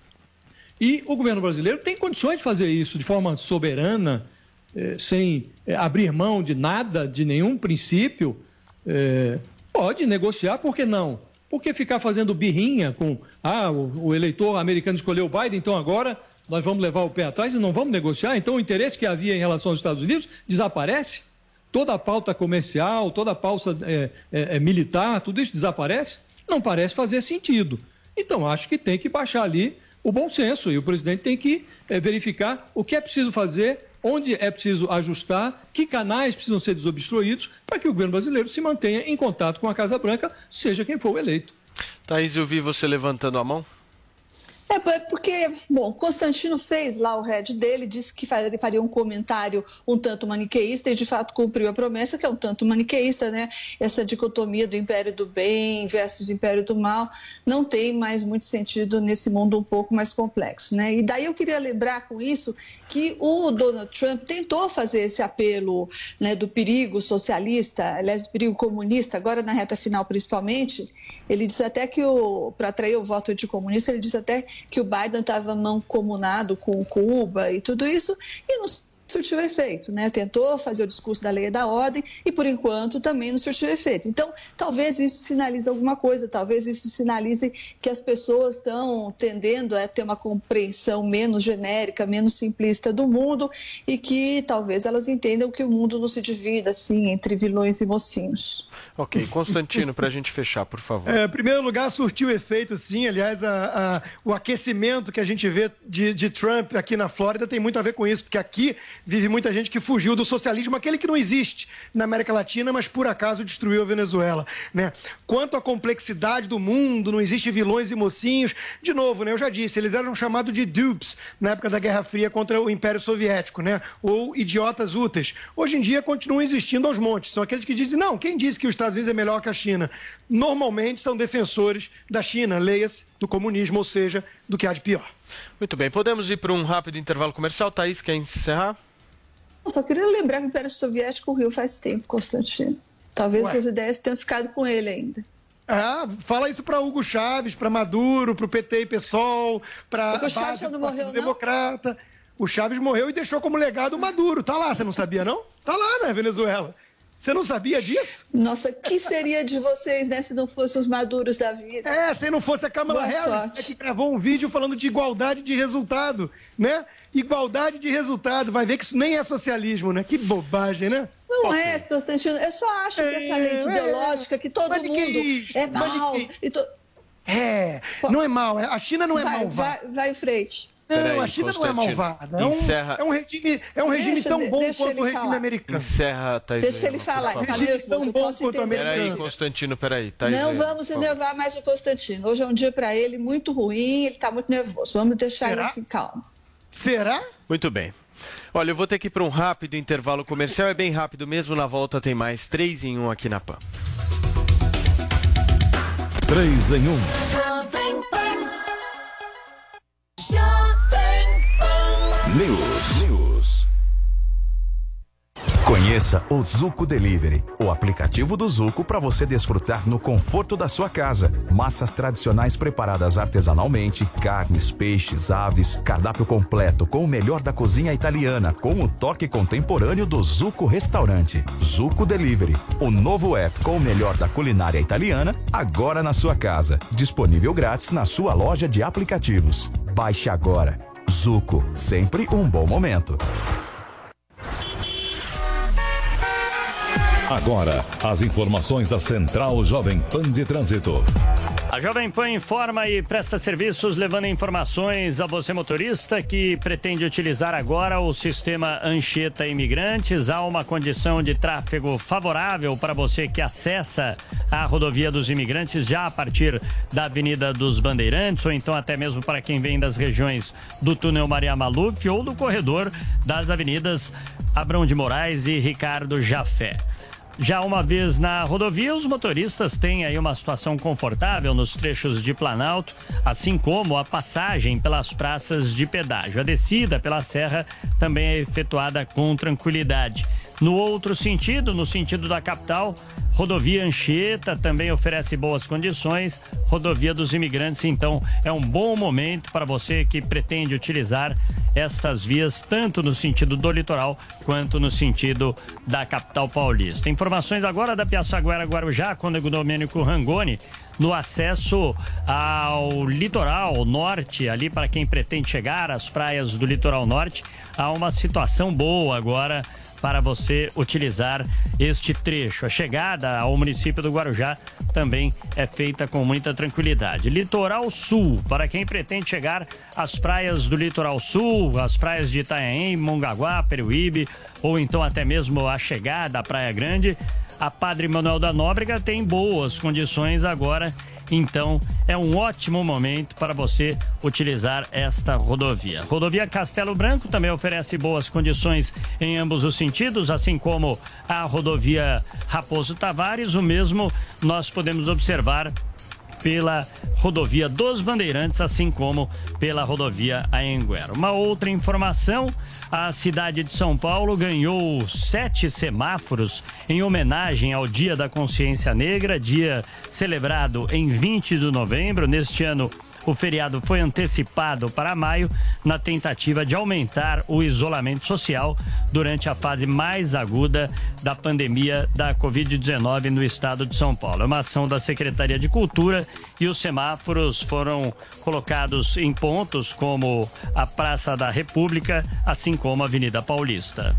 E o governo brasileiro tem condições de fazer isso de forma soberana, é, sem é, abrir mão de nada, de nenhum princípio. É, pode negociar, por que não? Por que ficar fazendo birrinha com, ah, o, o eleitor americano escolheu o Biden, então agora nós vamos levar o pé atrás e não vamos negociar? Então o interesse que havia em relação aos Estados Unidos desaparece? Toda a pauta comercial, toda a pauta é, é, é, militar, tudo isso desaparece? Não parece fazer sentido. Então acho que tem que baixar ali o bom senso e o presidente tem que é, verificar o que é preciso fazer, onde é preciso ajustar, que canais precisam ser desobstruídos para que o governo brasileiro se mantenha em contato com a Casa Branca, seja quem for o eleito. Thaís, eu vi você levantando a mão. É porque, bom, Constantino fez lá o head dele, disse que faria um comentário um tanto maniqueísta e de fato cumpriu a promessa, que é um tanto maniqueísta, né? Essa dicotomia do império do bem versus império do mal não tem mais muito sentido nesse mundo um pouco mais complexo, né? E daí eu queria lembrar com isso que o Donald Trump tentou fazer esse apelo, né, do perigo socialista, aliás, do perigo comunista, agora na reta final principalmente. Ele disse até que, para atrair o voto anticomunista, ele disse até que o Biden estava mancomunado com Cuba e tudo isso, e não surtiu efeito, né? Tentou fazer o discurso da lei e da ordem e, por enquanto, também não surtiu efeito. Então, talvez isso sinalize alguma coisa, talvez isso sinalize que as pessoas estão tendendo a ter uma compreensão menos genérica, menos simplista do mundo e que talvez elas entendam que o mundo não se divida, assim, entre vilões e mocinhos. Ok. Constantino, para a gente fechar, por favor. É, em primeiro lugar, surtiu efeito, sim. Aliás, a, a, o aquecimento que a gente vê de, de Trump aqui na Flórida tem muito a ver com isso, porque aqui vive muita gente que fugiu do socialismo, aquele que não existe na América Latina, mas por acaso destruiu a Venezuela, né? Quanto à complexidade do mundo, não existe vilões e mocinhos, de novo, né? Eu já disse, eles eram chamados de dupes na época da Guerra Fria contra o Império Soviético, né? Ou idiotas úteis. Hoje em dia continuam existindo aos montes, são aqueles que dizem, não, quem disse que os Estados Unidos é melhor que a China? Normalmente são defensores da China, leia-se, do comunismo, ou seja, do que há de pior. Muito bem, podemos ir para um rápido intervalo comercial. Thaís, quer encerrar? Eu só queria lembrar que o Império Soviético morreu faz tempo, Constantino. Talvez Ué. suas ideias tenham ficado com ele ainda. Ah, fala isso para Hugo Chávez, para Maduro, para o P T e PSOL, para Hugo Chávez não morreu, Democrata. Não? O Chávez morreu e deixou como legado o Maduro. Tá lá, você não sabia, não? Tá lá na Venezuela. Você não sabia disso? Nossa, que seria de vocês, né, se não fossem os maduros da vida? É, se não fosse a Kamala Harris, que gravou um vídeo falando de igualdade de resultado, né? Igualdade de resultado, vai ver que isso nem é socialismo, né? Que bobagem, né? Não é, Constantino, eu só acho que essa lente é, ideológica, que todo mundo que, é mal... E to... É, não é mal, a China não é vai, malvada. Vai, vai em frente. Não, aí, a China não é malvada. É um, Encerra... é um regime, é um regime deixa, tão bom quanto o regime falar. americano. Encerra, Thaís. Deixa ele falar. Um regime tão bom quanto o americano. Peraí, Constantino, peraí. Thaís, não vamos enervar mais o Constantino. Hoje é um dia para ele muito ruim, ele está muito nervoso. Vamos deixar Será? ele assim calmo. Será? Muito bem. Olha, eu vou ter que ir para um rápido intervalo comercial. É bem rápido mesmo. Na volta tem mais três em um aqui na Pan. três em um. News. News. Conheça o Zuco Delivery, o aplicativo do Zuco para você desfrutar no conforto da sua casa. Massas tradicionais preparadas artesanalmente, carnes, peixes, aves, cardápio completo com o melhor da cozinha italiana, com o toque contemporâneo do Zuco Restaurante. Zuco Delivery, o novo app com o melhor da culinária italiana, agora na sua casa. Disponível grátis na sua loja de aplicativos. Baixe agora. Zuco, sempre um bom momento. Agora, as informações da Central Jovem Pan de Trânsito. A Jovem Pan informa e presta serviços levando informações a você motorista que pretende utilizar agora o sistema Anchieta Imigrantes. Há uma condição de tráfego favorável para você que acessa a rodovia dos Imigrantes já a partir da Avenida dos Bandeirantes ou então até mesmo para quem vem das regiões do Túnel Maria Maluf ou do corredor das avenidas Abrão de Moraes e Ricardo Jafé. Já uma vez na rodovia, os motoristas têm aí uma situação confortável nos trechos de Planalto, assim como a passagem pelas praças de pedágio. A descida pela serra também é efetuada com tranquilidade. No outro sentido, no sentido da capital, rodovia Anchieta também oferece boas condições, rodovia dos imigrantes, então é um bom momento para você que pretende utilizar estas vias, tanto no sentido do litoral quanto no sentido da capital paulista. Informações agora da Piaçaguera Guarujá, com o Domênico Rangoni, no acesso ao litoral norte, ali para quem pretende chegar às praias do litoral norte, há uma situação boa agora para você utilizar este trecho. A chegada ao município do Guarujá também é feita com muita tranquilidade. Litoral Sul, para quem pretende chegar às praias do Litoral Sul, às praias de Itanhaém, Mongaguá, Peruíbe, ou então até mesmo a chegada à Praia Grande, a Padre Manuel da Nóbrega tem boas condições agora, então é um ótimo momento para você utilizar esta rodovia. Rodovia Castelo Branco também oferece boas condições em ambos os sentidos, assim como a rodovia Raposo Tavares. O mesmo nós podemos observar pela rodovia dos Bandeirantes, assim como pela rodovia Anhanguera. Uma outra informação, a cidade de São Paulo ganhou sete semáforos em homenagem ao Dia da Consciência Negra, dia celebrado em vinte de novembro. Neste ano, o feriado foi antecipado para maio, na tentativa de aumentar o isolamento social durante a fase mais aguda da pandemia da covid dezenove no estado de São Paulo. É uma ação da Secretaria de Cultura e os semáforos foram colocados em pontos como a Praça da República, assim como a Avenida Paulista.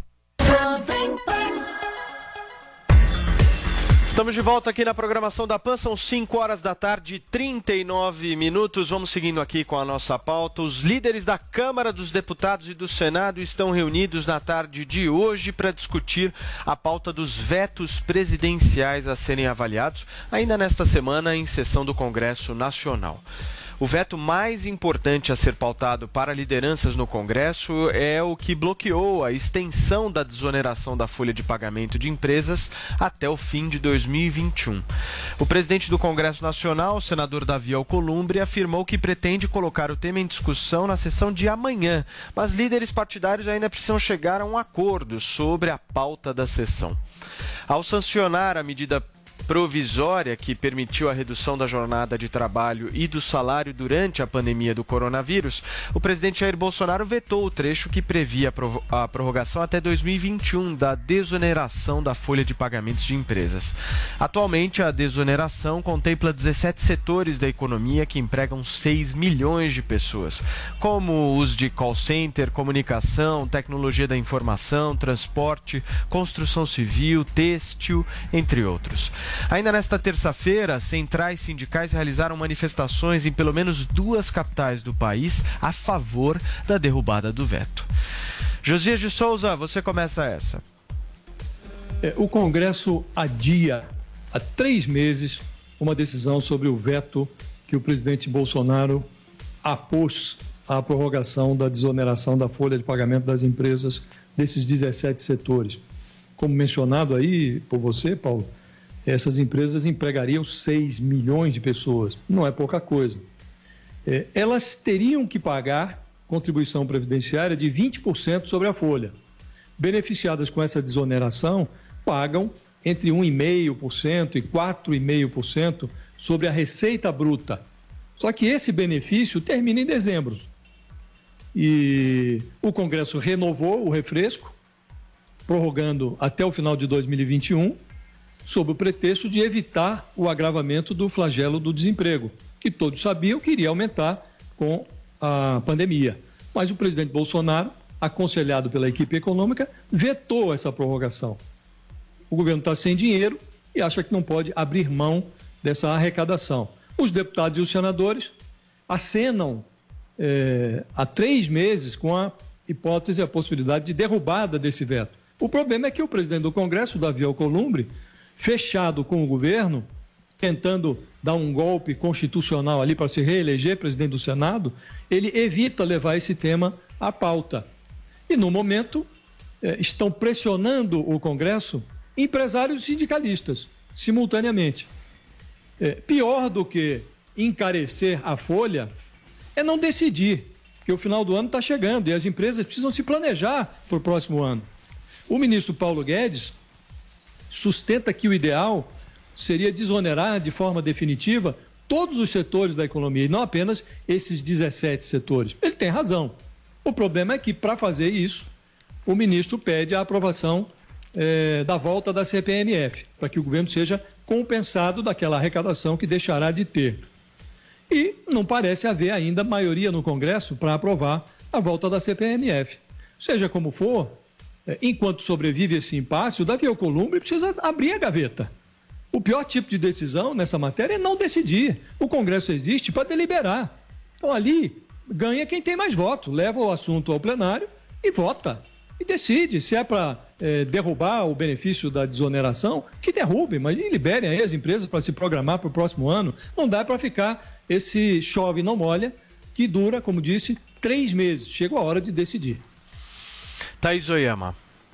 Estamos de volta aqui na programação da Pan, são cinco horas da tarde, trinta e nove minutos. Vamos seguindo aqui com a nossa pauta. Os líderes da Câmara dos Deputados e do Senado estão reunidos na tarde de hoje para discutir a pauta dos vetos presidenciais a serem avaliados ainda nesta semana em sessão do Congresso Nacional. O veto mais importante a ser pautado para lideranças no Congresso é o que bloqueou a extensão da desoneração da folha de pagamento de empresas até o fim de dois mil e vinte e um. O presidente do Congresso Nacional, o senador Davi Alcolumbre, afirmou que pretende colocar o tema em discussão na sessão de amanhã, mas líderes partidários ainda precisam chegar a um acordo sobre a pauta da sessão. Ao sancionar a medida provisória que permitiu a redução da jornada de trabalho e do salário durante a pandemia do coronavírus, o presidente Jair Bolsonaro vetou o trecho que previa a prorrogação até dois mil e vinte e um da desoneração da folha de pagamentos de empresas. Atualmente, a desoneração contempla dezessete setores da economia que empregam seis milhões de pessoas, como os de call center, comunicação, tecnologia da informação, transporte, construção civil, têxtil, entre outros. Ainda nesta terça-feira, centrais sindicais realizaram manifestações em pelo menos duas capitais do país a favor da derrubada do veto. Josias de Souza, você começa essa. É, o Congresso adia há três meses uma decisão sobre o veto que o presidente Bolsonaro apôs à prorrogação da desoneração da folha de pagamento das empresas desses dezessete setores. Como mencionado aí por você, Paulo, essas empresas empregariam seis milhões de pessoas. Não é pouca coisa. É, elas teriam que pagar contribuição previdenciária de vinte por cento sobre a folha. Beneficiadas com essa desoneração, pagam entre um vírgula cinco por cento e quatro vírgula cinco por cento sobre a receita bruta. Só que esse benefício termina em dezembro. E o Congresso renovou o refresco, prorrogando até o final de dois mil e vinte e um, sob o pretexto de evitar o agravamento do flagelo do desemprego, que todos sabiam que iria aumentar com a pandemia. Mas o presidente Bolsonaro, aconselhado pela equipe econômica, vetou essa prorrogação. O governo está sem dinheiro e acha que não pode abrir mão dessa arrecadação. Os deputados e os senadores acenam é, há três meses com a hipótese, a possibilidade de derrubada desse veto. O problema é que o presidente do Congresso, Davi Alcolumbre, fechado com o governo, tentando dar um golpe constitucional ali para se reeleger presidente do Senado, ele evita levar esse tema à pauta. E, no momento, eh, estão pressionando o Congresso empresários e sindicalistas, simultaneamente. Eh, pior do que encarecer a folha é não decidir, porque o final do ano está chegando e as empresas precisam se planejar para o próximo ano. O ministro Paulo Guedes sustenta que o ideal seria desonerar de forma definitiva todos os setores da economia, e não apenas esses dezessete setores. Ele tem razão. O problema é que, para fazer isso, o ministro pede a aprovação eh, da volta da C P M F, para que o governo seja compensado daquela arrecadação que deixará de ter. E não parece haver ainda maioria no Congresso para aprovar a volta da C P M F. Seja como for, eh, enquanto sobrevive esse impasse, o Davi Alcolumbre precisa abrir a gaveta. O pior tipo de decisão nessa matéria é não decidir. O Congresso existe para deliberar. Então ali ganha quem tem mais voto, leva o assunto ao plenário e vota. E decide se é para é, derrubar o benefício da desoneração, que derrube, mas liberem aí as empresas para se programar para o próximo ano. Não dá para ficar esse chove não molha, que dura, como disse, três meses. Chega a hora de decidir. Thaís Oyama.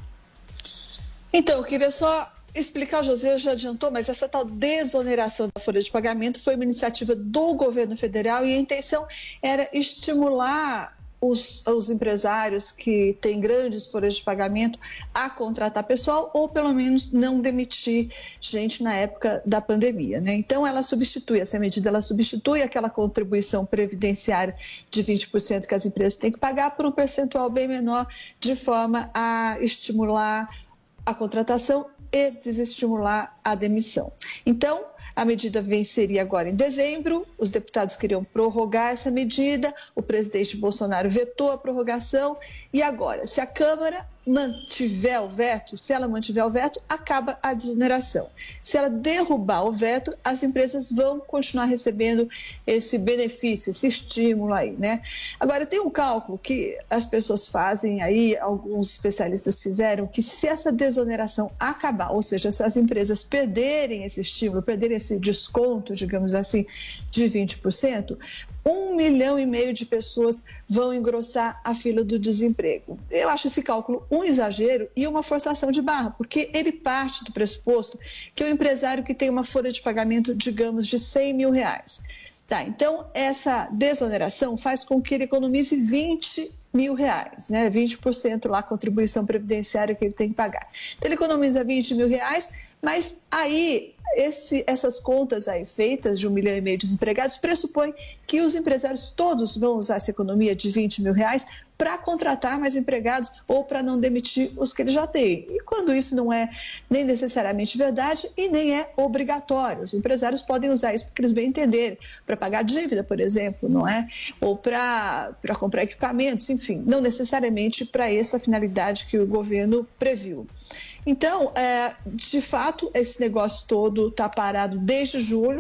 Então, eu queria só explicar, o José já adiantou, mas essa tal desoneração da folha de pagamento foi uma iniciativa do governo federal e a intenção era estimular os, os empresários que têm grandes folhas de pagamento a contratar pessoal ou pelo menos não demitir gente na época da pandemia, né? Então ela substitui, essa medida ela substitui aquela contribuição previdenciária de vinte por cento que as empresas têm que pagar por um percentual bem menor, de forma a estimular a contratação e desestimular a demissão. Então, a medida venceria agora em dezembro, os deputados queriam prorrogar essa medida, o presidente Bolsonaro vetou a prorrogação e agora, se a Câmara mantiver o veto, se ela mantiver o veto, acaba a desoneração. Se ela derrubar o veto, as empresas vão continuar recebendo esse benefício, esse estímulo aí, né? Agora, tem um cálculo que as pessoas fazem aí, alguns especialistas fizeram, que se essa desoneração acabar, ou seja, se as empresas perderem esse estímulo, perderem esse desconto, digamos assim, de vinte por cento, um milhão e meio de pessoas vão engrossar a fila do desemprego. Eu acho esse cálculo um exagero e uma forçação de barra, porque ele parte do pressuposto que o empresário que tem uma folha de pagamento, digamos, de cem mil reais. Tá, então, essa desoneração faz com que ele economize vinte mil reais, né? vinte por cento lá a contribuição previdenciária que ele tem que pagar. Então, ele economiza vinte mil reais, mas aí esse, essas contas aí feitas de um milhão e meio de desempregados pressupõem que os empresários todos vão usar essa economia de vinte mil reais para contratar mais empregados ou para não demitir os que eles já têm. E quando isso não é nem necessariamente verdade e nem é obrigatório. Os empresários podem usar isso porque eles bem entenderem, para pagar dívida, por exemplo, não é? Ou para para comprar equipamentos, enfim, não necessariamente para essa finalidade que o governo previu. Então, é, de fato, esse negócio todo está parado desde julho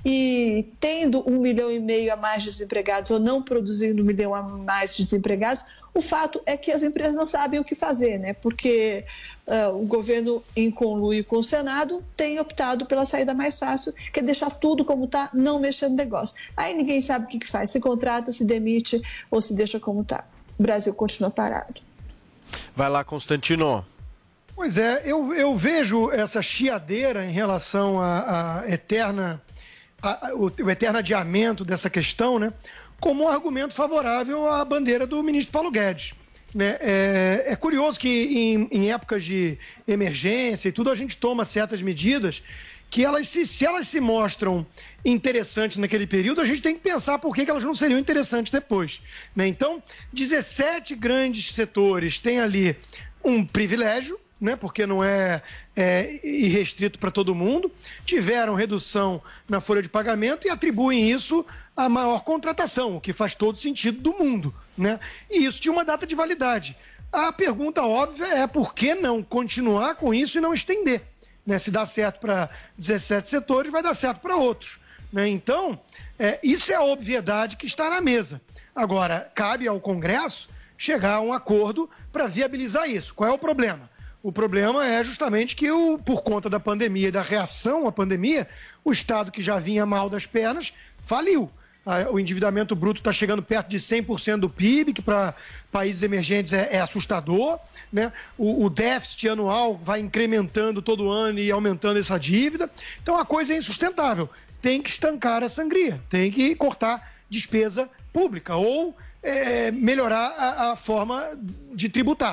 e tendo um milhão e meio a mais de desempregados ou não produzindo um milhão a mais de desempregados, o fato é que as empresas não sabem o que fazer, né? Porque uh, o governo, em conluio com o Senado, tem optado pela saída mais fácil, que é deixar tudo como está, não mexer no negócio. Aí ninguém sabe o que, que faz, se contrata, se demite ou se deixa como está. O Brasil continua parado. Vai lá, Constantino. Pois é, eu, eu vejo essa chiadeira em relação à eterna, a, a, o, o eterno adiamento dessa questão, né, como um argumento favorável à bandeira do ministro Paulo Guedes. Né? É, é curioso que em, em épocas de emergência e tudo, a gente toma certas medidas que elas se, se elas se mostram interessantes naquele período, a gente tem que pensar por que que elas não seriam interessantes depois. Né? Então, dezessete grandes setores têm ali um privilégio, né, porque não é, é irrestrito para todo mundo, tiveram redução na folha de pagamento e atribuem isso à maior contratação, o que faz todo sentido do mundo. Né? E isso tinha uma data de validade. A pergunta óbvia é por que não continuar com isso e não estender? Né? Se dá certo para dezessete setores, vai dar certo para outros. Né? Então, é, isso é a obviedade que está na mesa. Agora, cabe ao Congresso chegar a um acordo para viabilizar isso. Qual é o problema? O problema é justamente que, o, por conta da pandemia e da reação à pandemia, o Estado, que já vinha mal das pernas, faliu. O endividamento bruto está chegando perto de cem por cento do P I B, que para países emergentes é, é assustador. Né? O, o déficit anual vai incrementando todo ano e aumentando essa dívida. Então a coisa é insustentável. Tem que estancar a sangria, tem que cortar despesa pública ou é, melhorar a, a forma de tributar.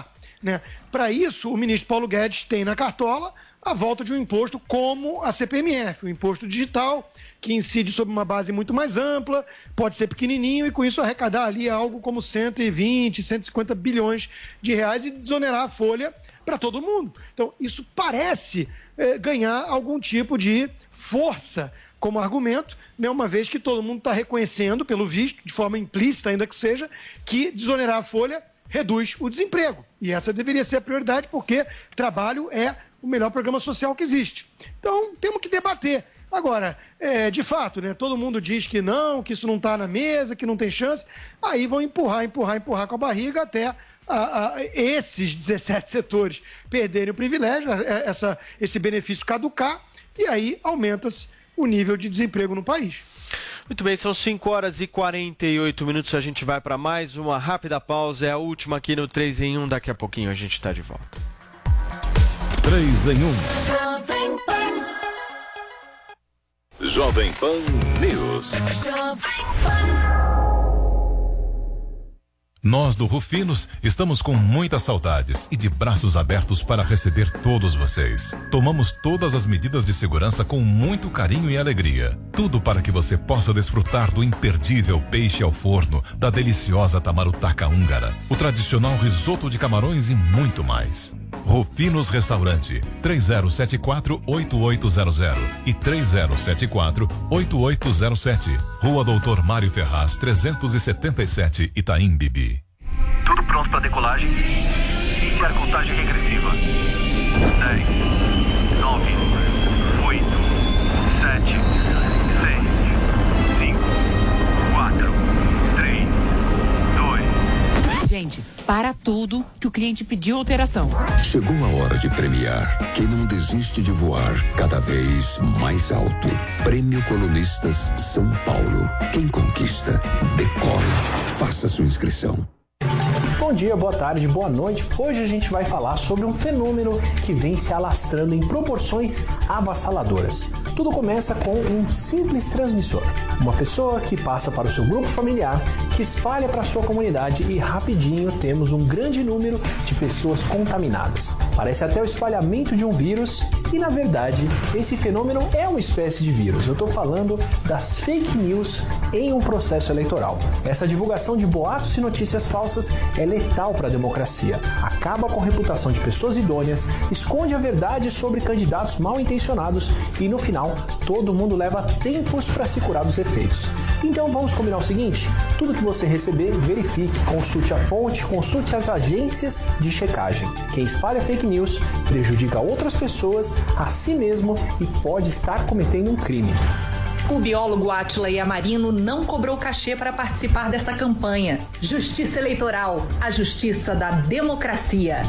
né? Para isso, o ministro Paulo Guedes tem na cartola a volta de um imposto como a C P M F, o imposto digital, que incide sobre uma base muito mais ampla, pode ser pequenininho e com isso arrecadar ali algo como cento e vinte, cento e cinquenta bilhões de reais e desonerar a folha para todo mundo. Então, isso parece é, ganhar algum tipo de força como argumento, né, uma vez que todo mundo está reconhecendo, pelo visto, de forma implícita ainda que seja, que desonerar a folha reduz o desemprego. E essa deveria ser a prioridade, porque trabalho é o melhor programa social que existe. Então, temos que debater. Agora, é, de fato, né, todo mundo diz que não, que isso não está na mesa, que não tem chance, aí vão empurrar, empurrar, empurrar com a barriga até a, a, esses dezessete setores perderem o privilégio, essa, esse benefício caducar, e aí aumenta-se o nível de desemprego no país. Muito bem, são cinco horas e quarenta e oito minutos, a gente vai para mais uma rápida pausa, é a última aqui no três em um, daqui a pouquinho a gente está de volta. três em um. Jovem Pan News. Nós do Rufinos estamos com muitas saudades e de braços abertos para receber todos vocês. Tomamos todas as medidas de segurança com muito carinho e alegria. Tudo para que você possa desfrutar do imperdível peixe ao forno, da deliciosa tamarutaca húngara, o tradicional risoto de camarões e muito mais. Rufinos Restaurante, três zero sete quatro, oito oito zero zero e três zero sete quatro, oito oito zero sete. Rua Doutor Mário Ferraz, trezentos e setenta e sete, Itaim Bibi. Tudo pronto para decolagem. Iniciar contagem regressiva. dez, nove, oito, sete, seis, cinco, quatro, três, dois. Gente, para tudo que o cliente pediu alteração. Chegou a hora de premiar quem não desiste de voar cada vez mais alto. Prêmio Colunistas São Paulo. Quem conquista, decola. Faça sua inscrição. Bom dia, boa tarde, boa noite. Hoje a gente vai falar sobre um fenômeno que vem se alastrando em proporções avassaladoras. Tudo começa com um simples transmissor. Uma pessoa que passa para o seu grupo familiar, que espalha para a sua comunidade e rapidinho temos um grande número de pessoas contaminadas. Parece até o espalhamento de um vírus e, na verdade, esse fenômeno é uma espécie de vírus. Eu estou falando das fake news em um processo eleitoral. Essa divulgação de boatos e notícias falsas é letal para a democracia. Acaba com a reputação de pessoas idôneas, esconde a verdade sobre candidatos mal intencionados e, no final, todo mundo leva tempos para se curar dos efeitos. Então vamos combinar o seguinte: tudo que você receber, verifique, consulte a fonte, consulte as agências de checagem. Quem espalha fake news prejudica outras pessoas, a si mesmo e pode estar cometendo um crime. O biólogo Átila Yamarino não cobrou cachê para participar desta campanha. Justiça Eleitoral, a justiça da democracia.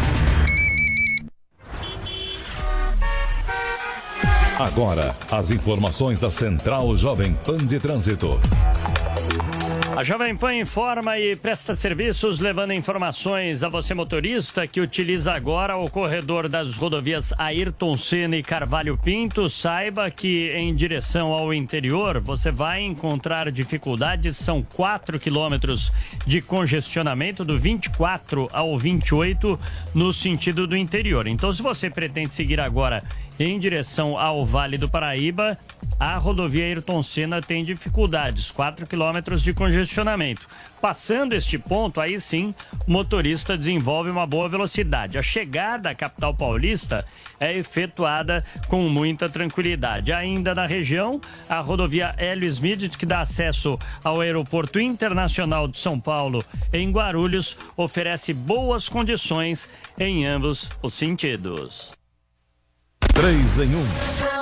Agora, as informações da Central Jovem Pan de Trânsito. A Jovem Pan informa e presta serviços levando informações a você motorista que utiliza agora o corredor das rodovias Ayrton Senna e Carvalho Pinto. Saiba que em direção ao interior você vai encontrar dificuldades, são quatro quilômetros de congestionamento do vinte e quatro ao vinte e oito no sentido do interior. Então, se você pretende seguir agora em direção ao Vale do Paraíba, a rodovia Ayrton Senna tem dificuldades, quatro quilômetros de congestionamento. Passando este ponto, aí sim, o motorista desenvolve uma boa velocidade. A chegada à capital paulista é efetuada com muita tranquilidade. Ainda na região, a rodovia Hélio Smith, que dá acesso ao Aeroporto Internacional de São Paulo, em Guarulhos, oferece boas condições em ambos os sentidos. três em um.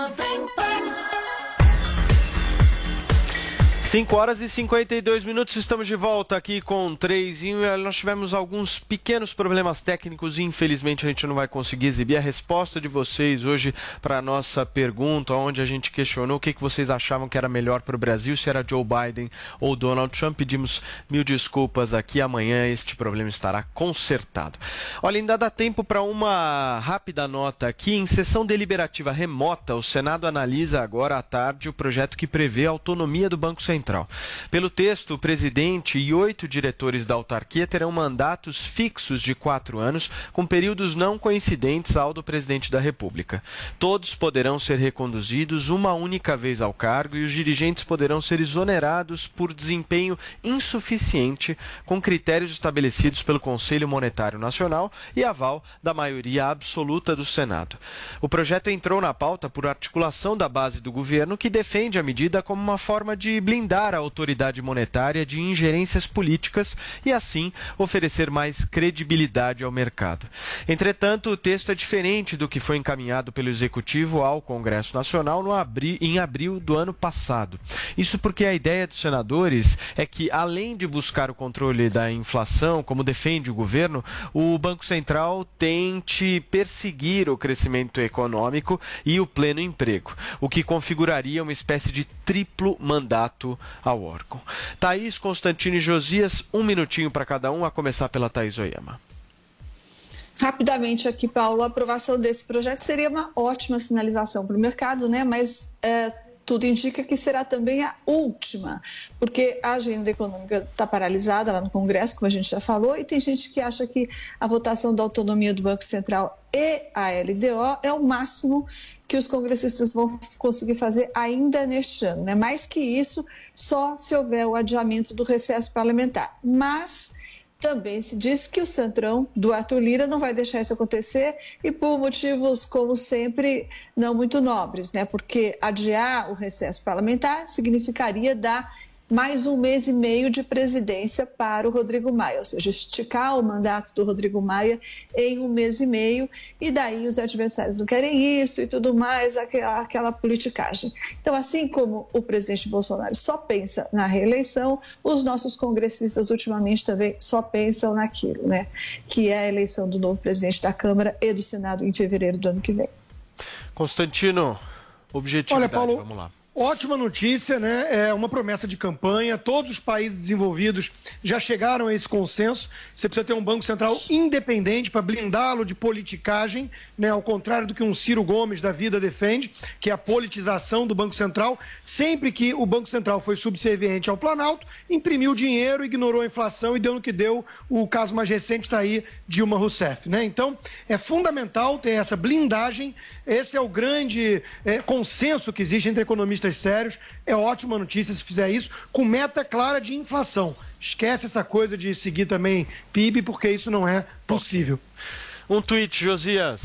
cinco horas e cinquenta e dois minutos, estamos de volta aqui com três em um. Nós tivemos alguns pequenos problemas técnicos e infelizmente a gente não vai conseguir exibir a resposta de vocês hoje para a nossa pergunta, onde a gente questionou o que, que vocês achavam que era melhor para o Brasil, se era Joe Biden ou Donald Trump. Pedimos mil desculpas aqui, amanhã este problema estará consertado. Olha, ainda dá tempo para uma rápida nota aqui. Em sessão deliberativa remota, o Senado analisa agora à tarde o projeto que prevê a autonomia do Banco Central Central. Pelo texto, o presidente e oito diretores da autarquia terão mandatos fixos de quatro anos, com períodos não coincidentes ao do presidente da República. Todos poderão ser reconduzidos uma única vez ao cargo e os dirigentes poderão ser exonerados por desempenho insuficiente, com critérios estabelecidos pelo Conselho Monetário Nacional e aval da maioria absoluta do Senado. O projeto entrou na pauta por articulação da base do governo, que defende a medida como uma forma de blindar a autoridade monetária de ingerências políticas e, assim, oferecer mais credibilidade ao mercado. Entretanto, o texto é diferente do que foi encaminhado pelo Executivo ao Congresso Nacional no abri... em abril do ano passado. Isso porque a ideia dos senadores é que, além de buscar o controle da inflação, como defende o governo, o Banco Central tente perseguir o crescimento econômico e o pleno emprego, o que configuraria uma espécie de triplo mandato ao órgão. Thaís, Constantino e Josias, um minutinho para cada um, a começar pela Thaís Oyama. Rapidamente aqui, Paulo, a aprovação desse projeto seria uma ótima sinalização para o mercado, né? Mas é, tudo indica que será também a última, porque a agenda econômica está paralisada lá no Congresso, como a gente já falou, e tem gente que acha que a votação da autonomia do Banco Central e a L D O é o máximo que os congressistas vão conseguir fazer ainda neste ano, né? Mais que isso, só se houver o adiamento do recesso parlamentar. Mas também se diz que o Centrão do Arthur Lira não vai deixar isso acontecer e por motivos, como sempre, não muito nobres, né? Porque adiar o recesso parlamentar significaria dar mais um mês e meio de presidência para o Rodrigo Maia, ou seja, esticar o mandato do Rodrigo Maia em um mês e meio, e daí os adversários não querem isso e tudo mais, aquela, aquela politicagem. Então, assim como o presidente Bolsonaro só pensa na reeleição, os nossos congressistas ultimamente também só pensam naquilo, né? Que é a eleição do novo presidente da Câmara e do Senado em fevereiro do ano que vem. Constantino, objetividade, Olha, Paulo, vamos lá. Ótima notícia, né? É uma promessa de campanha. Todos os países desenvolvidos já chegaram a esse consenso. Você precisa ter um Banco Central independente para blindá-lo de politicagem, né? Ao contrário do que um Ciro Gomes da vida defende, que é a politização do Banco Central. Sempre que o Banco Central foi subserviente ao Planalto, imprimiu dinheiro, ignorou a inflação e deu no que deu. O caso mais recente está aí, Dilma Rousseff, né? Então, é fundamental ter essa blindagem. Esse é o grande é, consenso que existe entre economistas sérios. É ótima notícia se fizer isso, com meta clara de inflação. Esquece essa coisa de seguir também P I B, porque isso não é possível. Um tweet, Josias.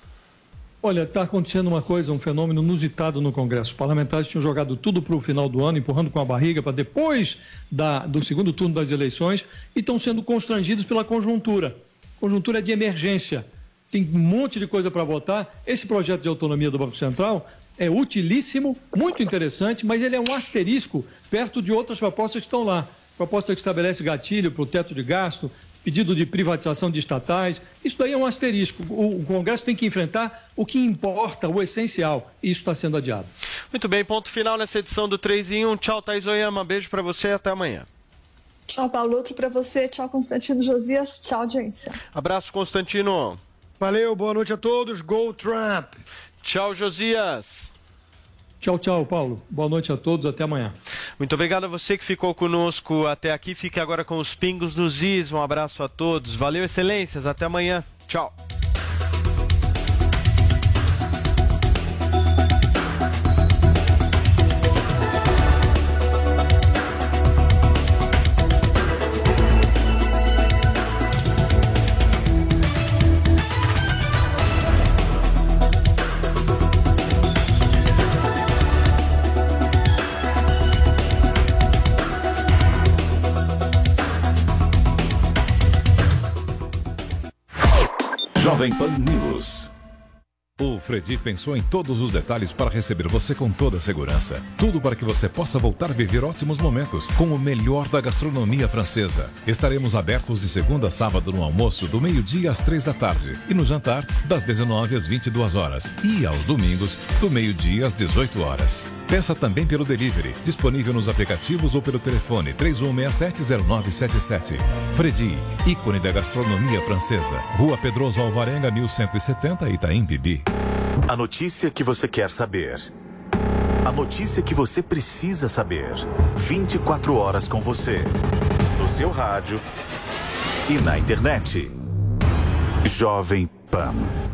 Olha, está acontecendo uma coisa, um fenômeno inusitado no Congresso. Os parlamentares tinham jogado tudo para o final do ano, empurrando com a barriga para depois da, do segundo turno das eleições, e estão sendo constrangidos pela conjuntura. Conjuntura de emergência. Tem um monte de coisa para votar. Esse projeto de autonomia do Banco Central é utilíssimo, muito interessante, mas ele é um asterisco perto de outras propostas que estão lá. Proposta que estabelece gatilho para o teto de gasto, pedido de privatização de estatais. Isso daí é um asterisco. O Congresso tem que enfrentar o que importa, o essencial, e isso está sendo adiado. Muito bem, ponto final nessa edição do três em um. Tchau, Thaís Oyama. Beijo para você e até amanhã. Tchau, Paulo. Outro para você. Tchau, Constantino Josias. Tchau, audiência. Abraço, Constantino. Valeu, boa noite a todos. Go Trump! Tchau, Josias. Tchau, tchau, Paulo. Boa noite a todos, até amanhã. Muito obrigado a você que ficou conosco até aqui. Fique agora com os pingos nos is. Um abraço a todos. Valeu, excelências. Até amanhã. Tchau. Jovem Pan News. O Fredi pensou em todos os detalhes para receber você com toda a segurança. Tudo para que você possa voltar a viver ótimos momentos com o melhor da gastronomia francesa. Estaremos abertos de segunda a sábado no almoço, do meio-dia às três da tarde. E no jantar, das dezenove às vinte e duas horas. E aos domingos, do meio-dia às dezoito horas. Peça também pelo delivery, disponível nos aplicativos ou pelo telefone três um seis sete zero nove sete sete. Fredi, ícone da gastronomia francesa. Rua Pedroso Alvarenga, mil cento e setenta, Itaim Bibi. A notícia que você quer saber. A notícia que você precisa saber. vinte e quatro horas com você. No seu rádio e na internet. Jovem Pan.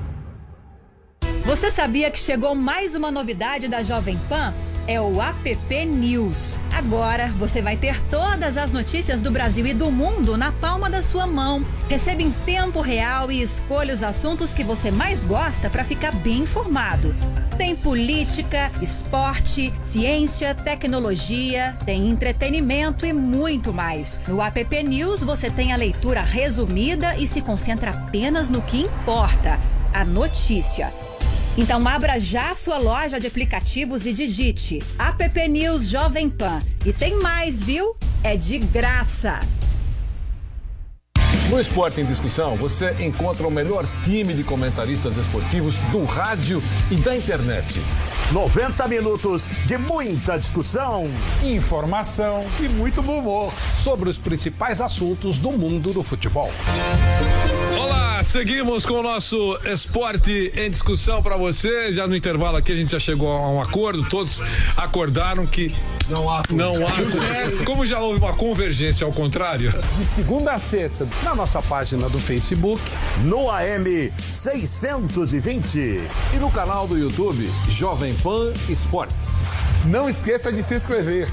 Você sabia que chegou mais uma novidade da Jovem Pan? É o App News. Agora você vai ter todas as notícias do Brasil e do mundo na palma da sua mão. Receba em tempo real e escolha os assuntos que você mais gosta para ficar bem informado. Tem política, esporte, ciência, tecnologia, tem entretenimento e muito mais. No App News você tem a leitura resumida e se concentra apenas no que importa, a notícia. Então abra já sua loja de aplicativos e digite App News Jovem Pan. E tem mais, viu? É de graça. No Esporte em Discussão, você encontra o melhor time de comentaristas esportivos do rádio e da internet. noventa minutos de muita discussão, informação e muito bom humor sobre os principais assuntos do mundo do futebol. Olá, seguimos com o nosso Esporte em Discussão para você. Já no intervalo aqui a gente já chegou a um acordo, todos acordaram que não há não há como já houve uma convergência ao contrário. De segunda a sexta, na nossa página do Facebook, no A M seiscentos e vinte e no canal do YouTube Jovem Pan Esportes. Não esqueça de se inscrever.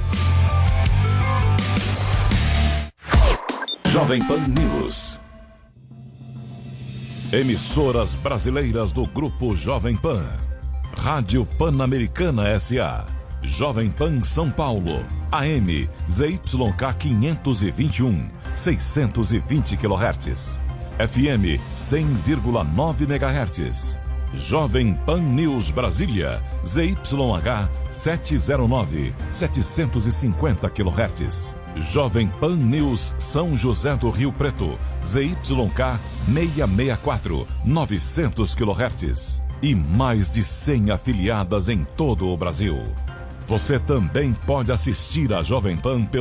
Jovem Pan News. Emissoras brasileiras do Grupo Jovem Pan. Rádio Pan-Americana S A. Jovem Pan São Paulo. A M Z Y K quinhentos e vinte e um, seiscentos e vinte quilohertz. F M cem vírgula nove megahertz. Jovem Pan News Brasília. Z Y H setecentos e nove, setecentos e cinquenta quilohertz. Jovem Pan News São José do Rio Preto, Z Y K seiscentos e sessenta e quatro, novecentos quilohertz. E mais de cem afiliadas em todo o Brasil. Você também pode assistir a Jovem Pan pelo